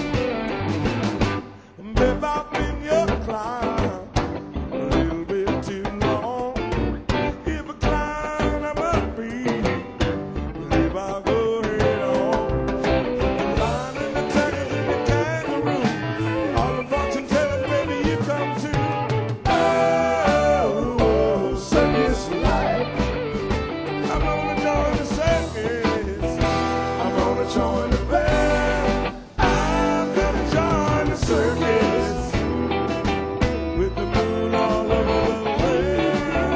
S1: Babe, I've been your clown a little bit too long. If a clown I must be, believe I'll go head on. The lion and the tiger and the kangaroo, all the fortune tellers, baby, you come too. Oh, oh, circus life. I'm gonna join the circus. I'm gonna join the band. I'm gonna join the circus with the moon all over the land.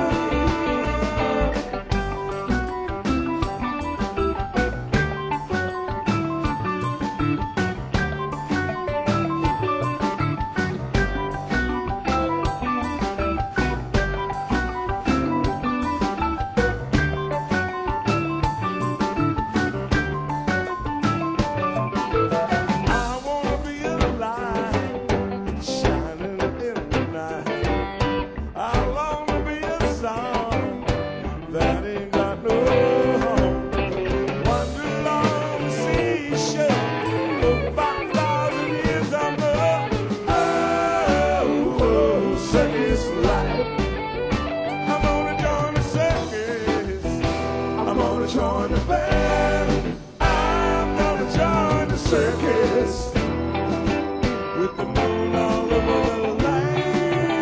S1: I wanna be a light shining in the night. I long to be a song that ain't got no home. Wander along the seashore for five thousand years I know. Oh, oh, circus life. I'm gonna join the circus. I'm gonna join the band. I'm gonna join the circus with the moon all over the land.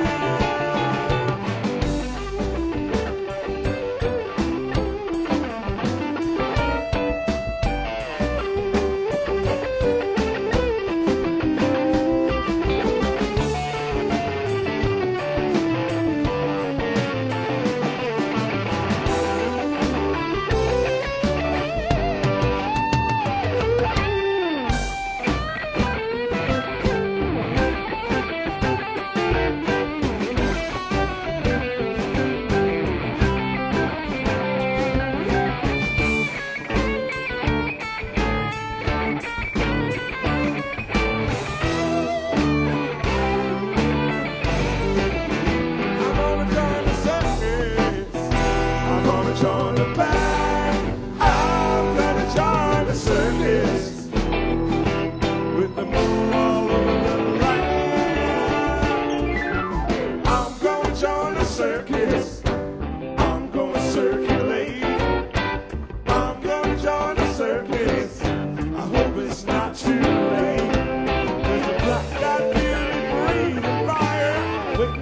S1: I'm gonna join the circus. I'm gonna join the band. I'm gonna join the circus with the moon all over the land. I'm gonna join the circus. I'm gonna circulate. I'm gonna join the circus. I hope it's not too late. There's a black-eyed bearded breathing fire waiting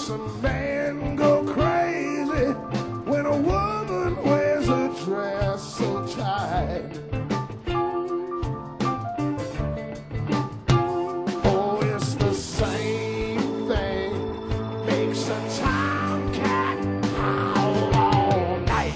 S2: makes a man go crazy when a woman wears a dress so tight. Oh, it's the same thing, makes a tomcat howl all night.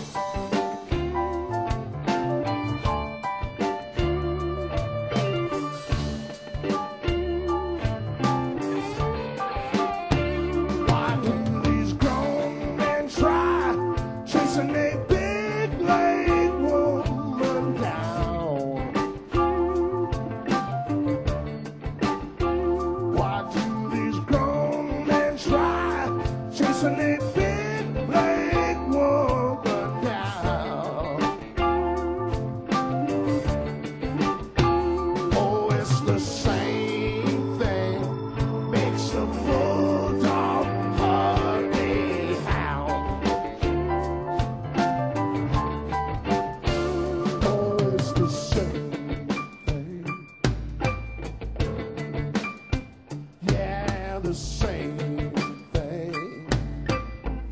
S2: Why do these grown men try chasing a big leg woman down? Why do these grown men try chasing a big leg woman down? Oh, it's the same thing, makes a bulldog ugly hound. Oh, it's the same thing. Yeah, the same thing.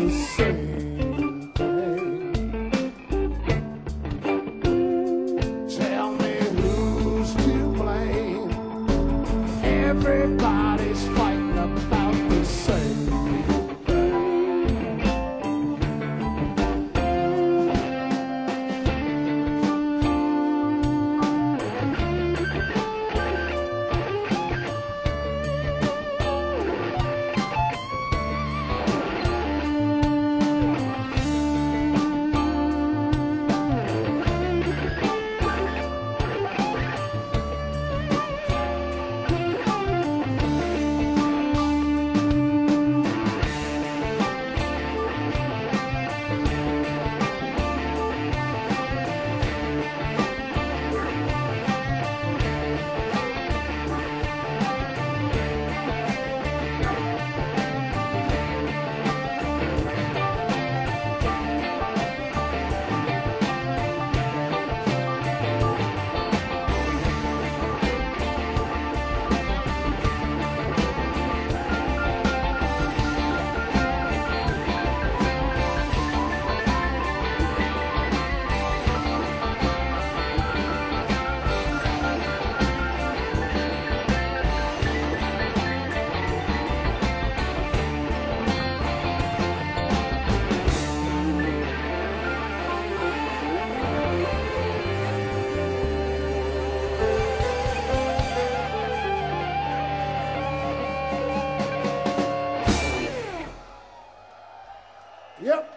S2: the same thing. Tell me who's to blame. Everybody's fighting about the same thing. Yep.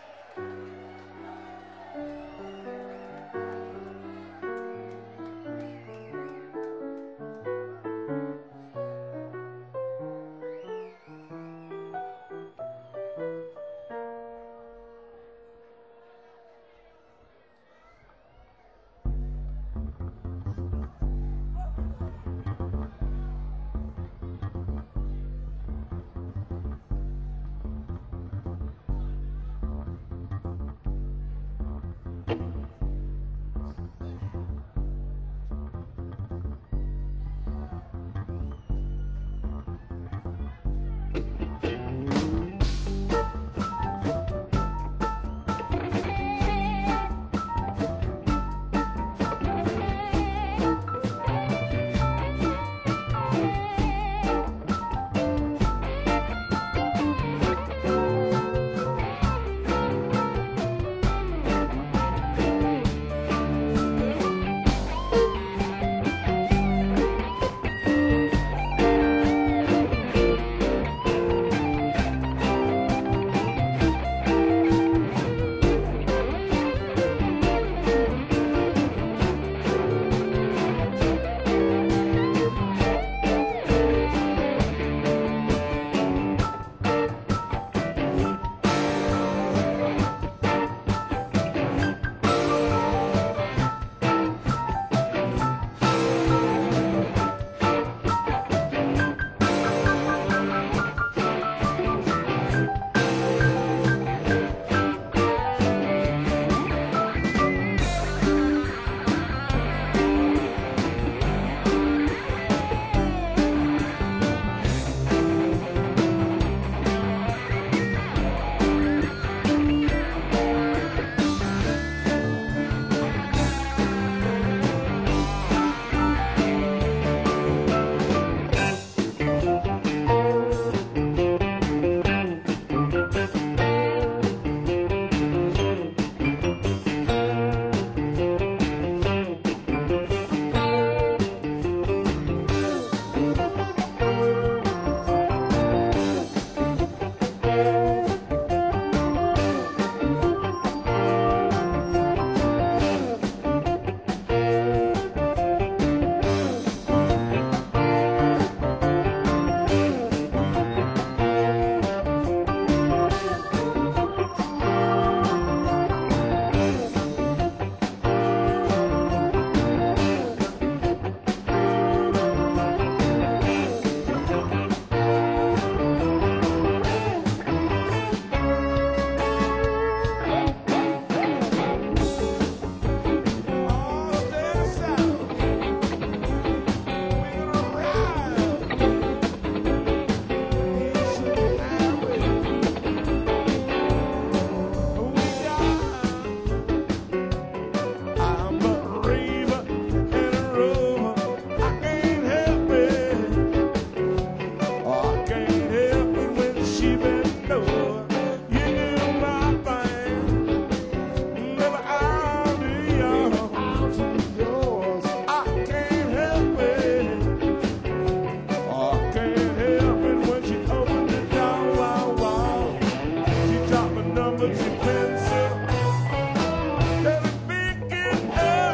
S1: number she pencil. Let it pick it up.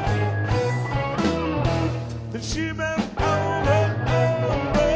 S1: That she been over, over.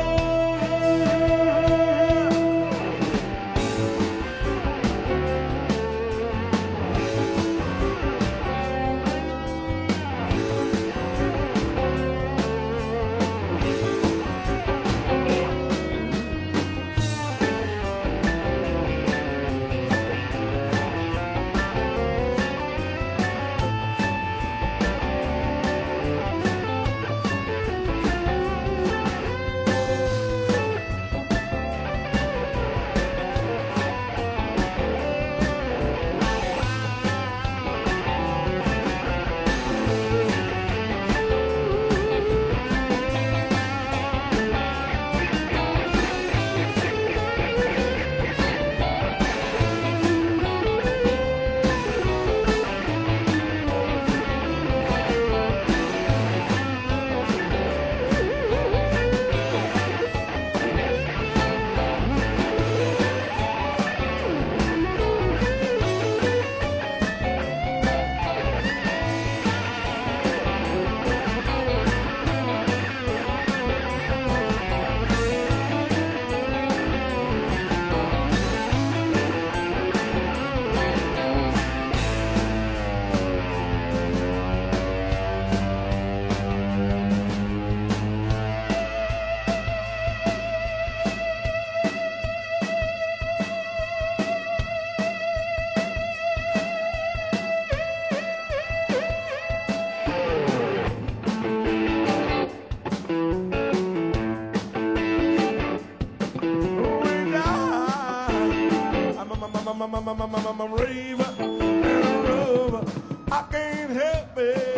S1: I'm a, I'm a, I'm a, I'm a, I'm a raver and a rover. I can't help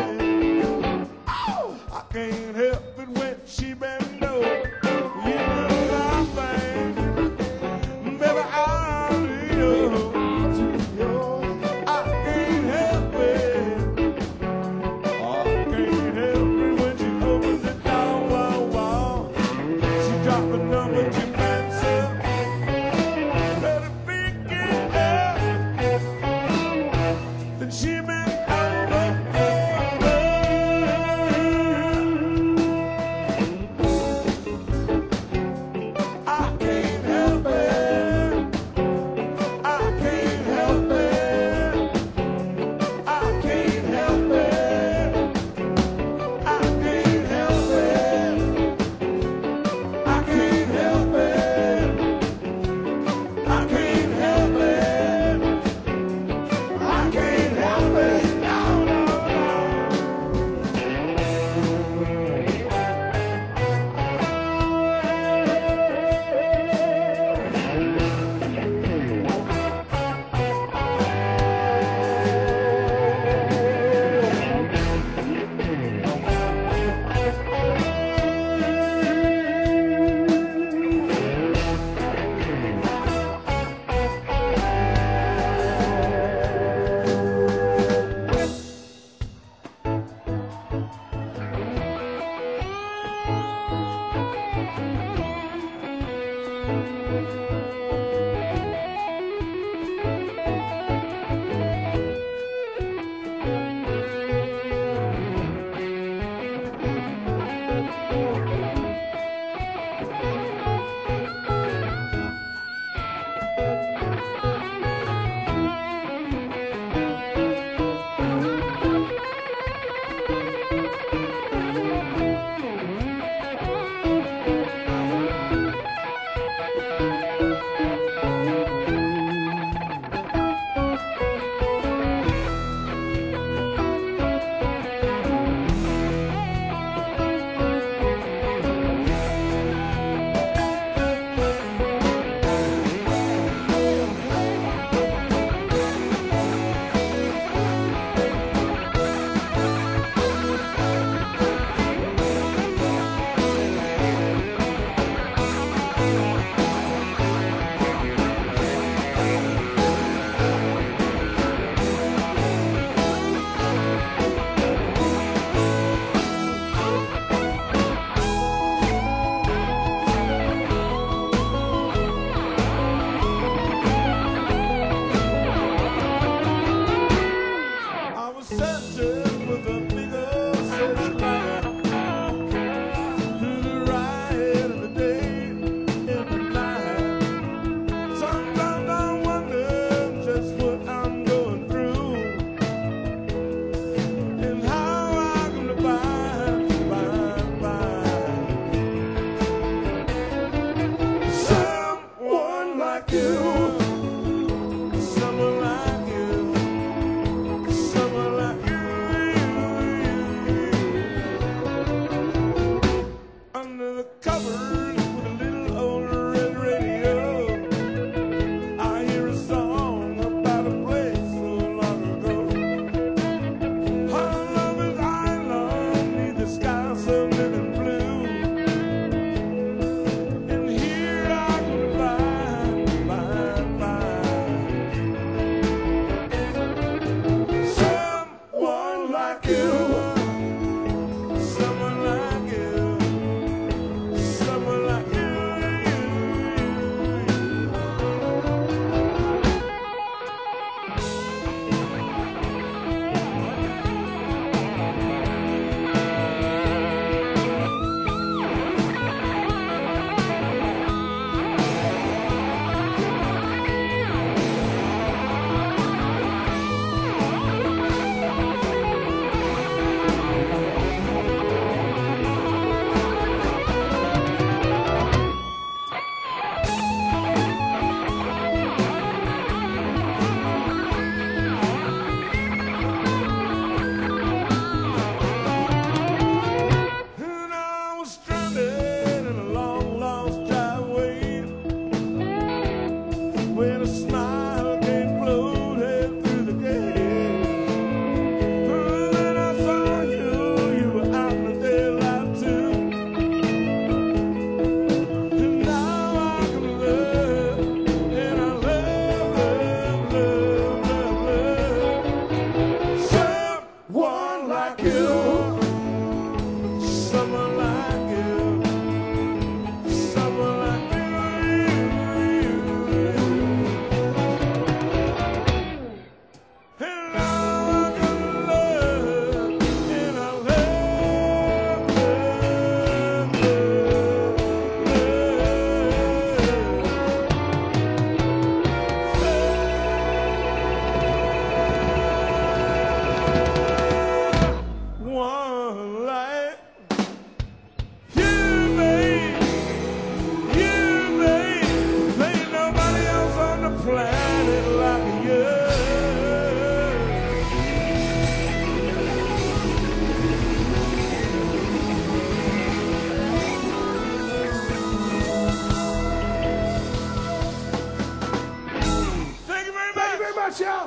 S1: it. Oh, I can't help it when she bend over. You know I think, baby, I know. I can't help it. I can't help it when she opens the door. Wow, wow. She dropped a number to pencil. Let it pick it up. Then she been over, over. I can't help it. I can't help it. I can't help it. I can't help it. I can't help it. I can't help it. I can't help it. No, no, no. when a smile came floating through the gate. Oh, when I saw you, you were out in the daylight too. And now I can love, and I love, love, love, love, love someone like you. Someone like you, someone like you, and now I can love, and I love, love, love, love. One like you, babe, you, babe. There ain't nobody else on the planet like you. Thank you very much.
S2: Thank you very much, y'all.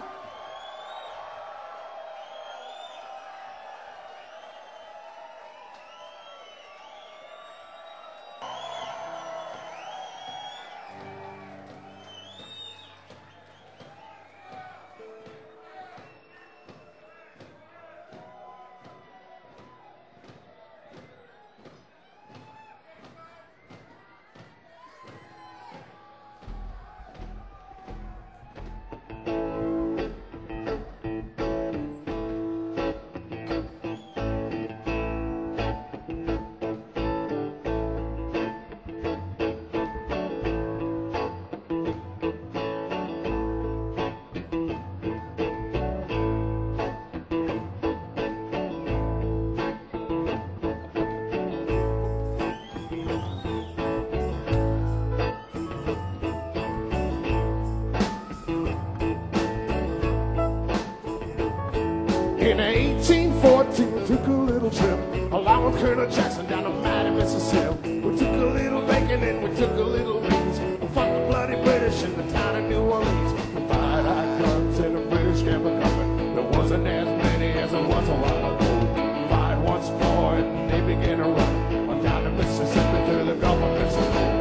S2: In eighteen fourteen, we took a little trip along with Colonel Jackson down to mighty Mississippi. We took a little bacon and we took a little beans. We fought the bloody British in the town of New Orleans. We fired our guns and the British kept coming. There wasn't as many as there was a while ago. We fired once more and they began to run on down to Mississippi through the Gulf of Mexico.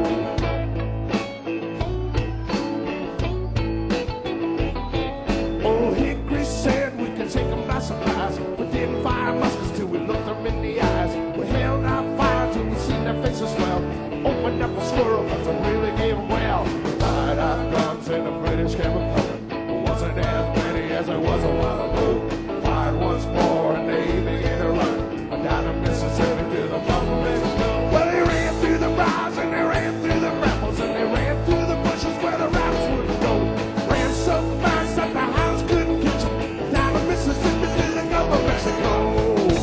S2: Old Hickory said we could take them by surprise. We didn't fire muskets till we looked them in the eyes. We held our fire till we seen their faces swell. Opened up a squirrel, but they really gave them well. We fired our guns and the British kept coming. There wasn't as many as there was a while ago. We fired once more and they began to run down to Mississippi to the Gulf of Mexico. Well, they ran through the briars and they ran through the brambles and they ran through the bushes where the rabbits wouldn't go. Ran so fast that the hounds couldn't catch them. Down to Mississippi to the Gulf of Mexico.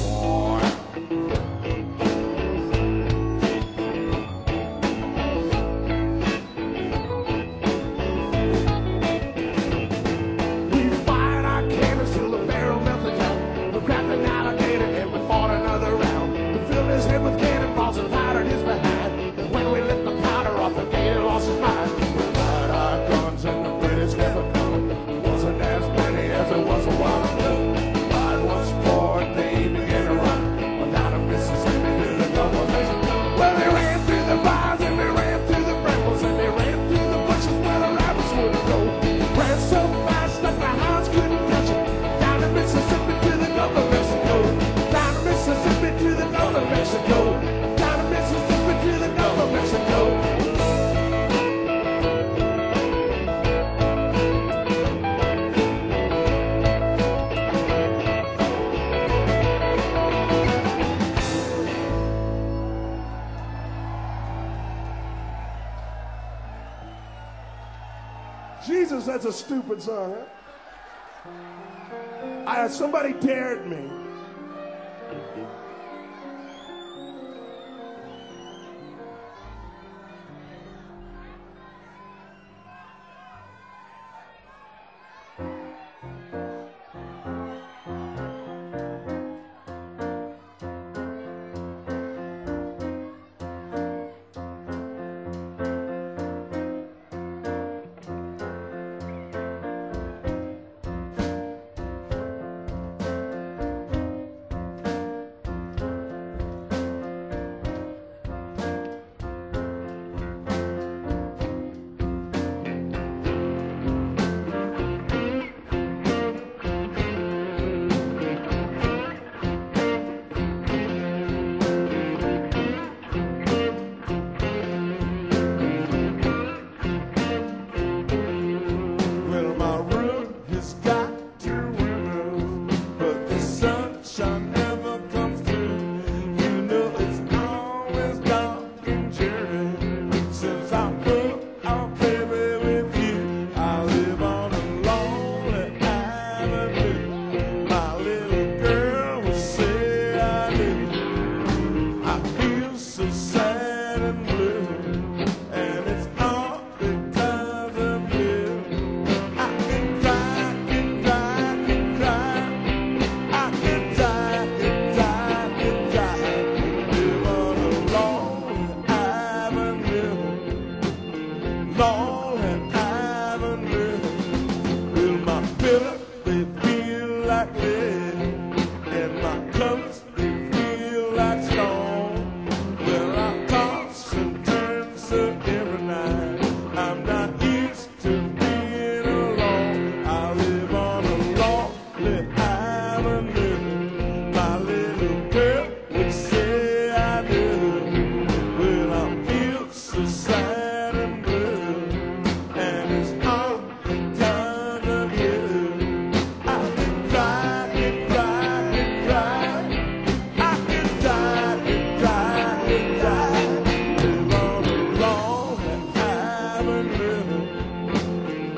S2: We fired our cannons till the barrel melted down. We grabbed an alligator and we fought another round. We filled his head with cannonballs and powdered his behind. And when we lit the powder off, the gator lost his mind. We fired our guns and the British never coming. Wasn't as many as there was a while ago. Fired once more and they began to run. Went down to Mississippi to the Gulf of Mexico. Well, they ran through the briars and they ran through the brambles and they ran through the bushes where the rabbits wouldn't go. Ran so fast that the hounds couldn't catch them. Down to Mississippi to the Gulf of Mexico. Down to Mississippi to the Gulf of Mexico. Down to Mississippi to the Gulf of Mexico. Jesus, that's a stupid song, huh? I, somebody dared me.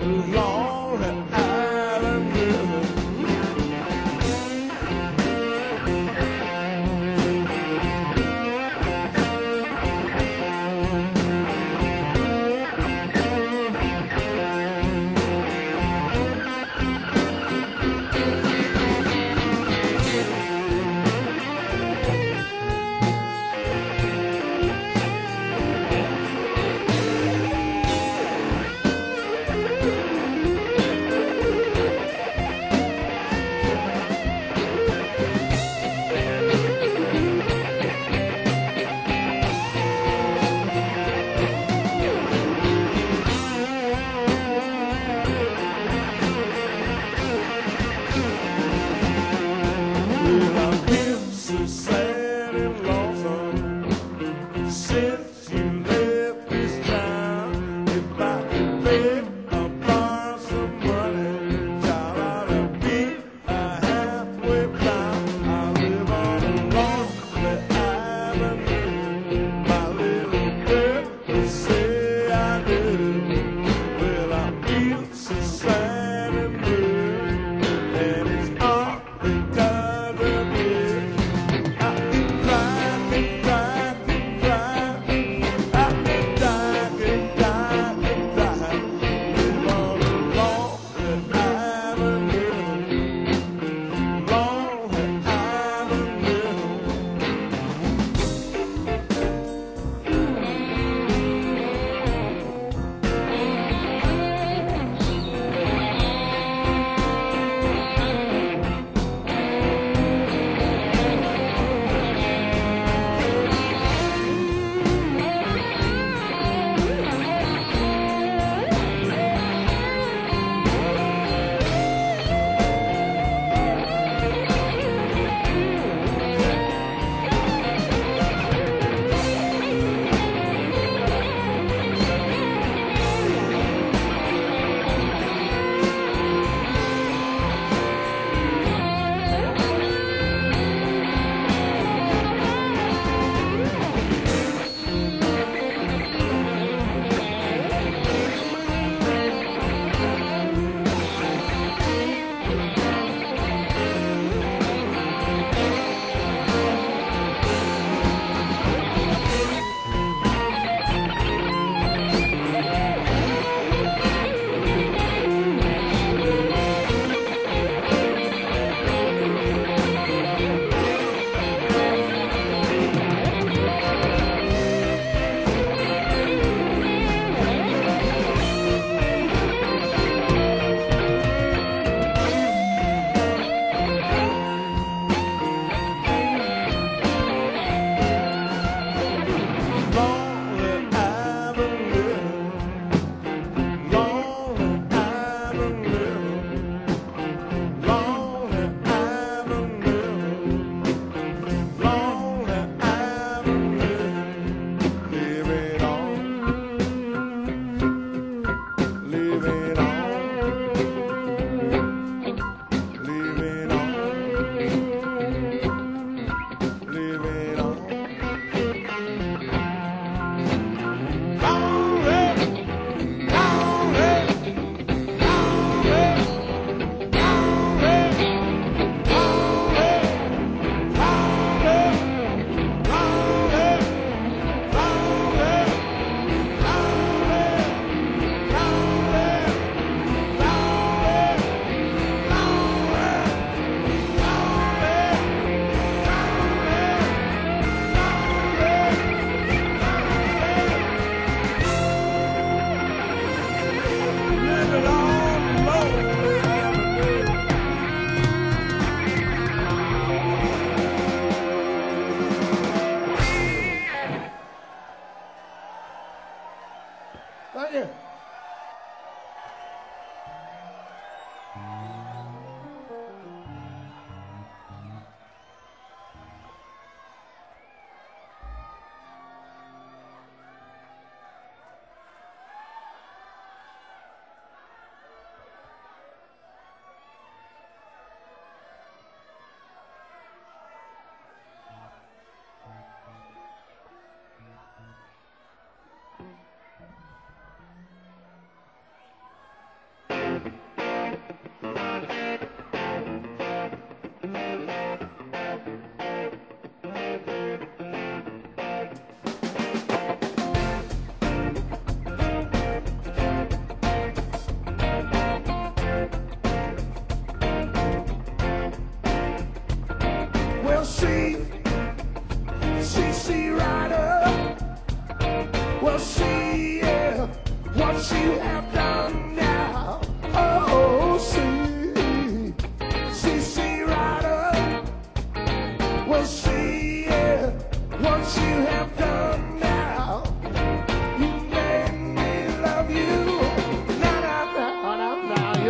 S2: Long Island River.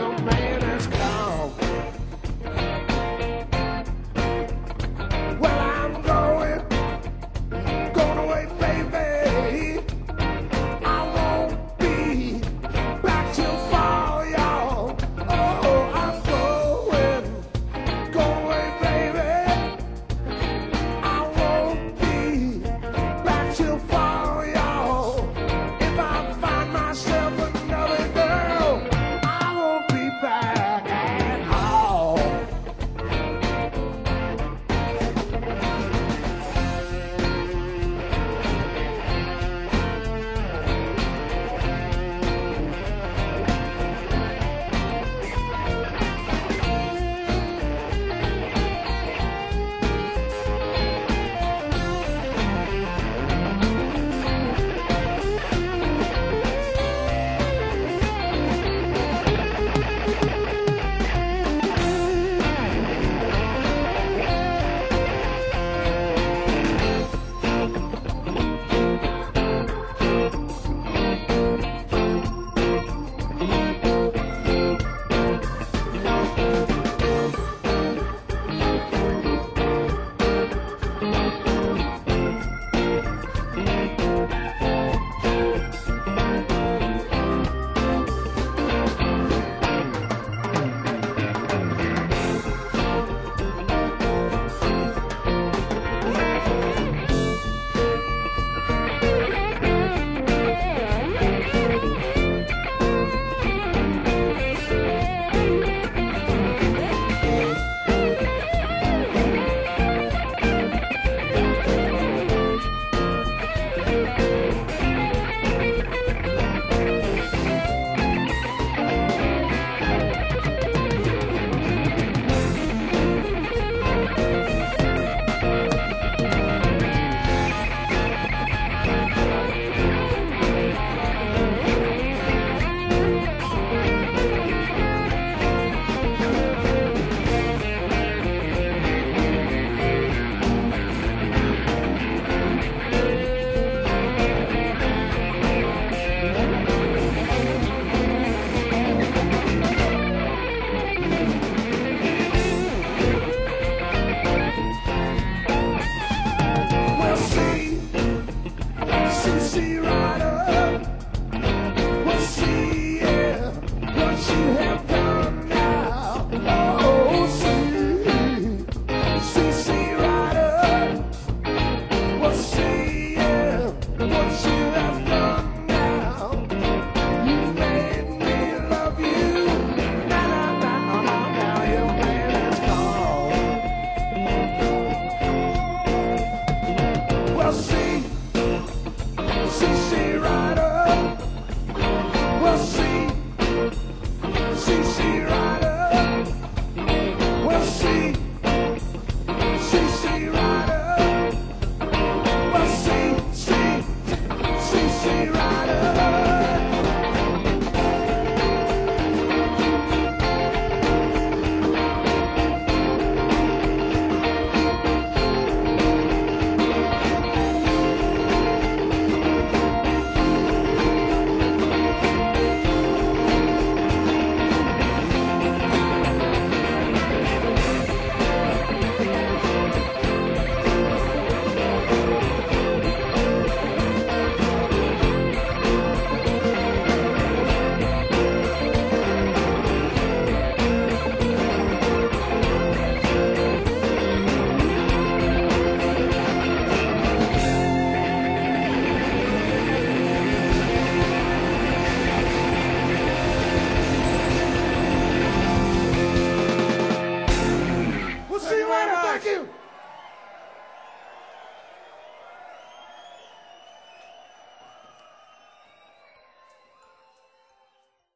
S2: young man has come. Well, I'm going, going away, baby. I won't be back till fall, y'all. Oh, I'm going, going away, baby. I won't be back till fall, y'all. If I find myself another girl, I won't be back at all. Well, see, see, see right up. Well, see, yeah, what you have done now. Oh, see, see, see right up. Well, see, yeah, what you have done now. You made me love you. Now, now, now, now, your man has gone. Well, see, see, see right up. Well, see, see, see right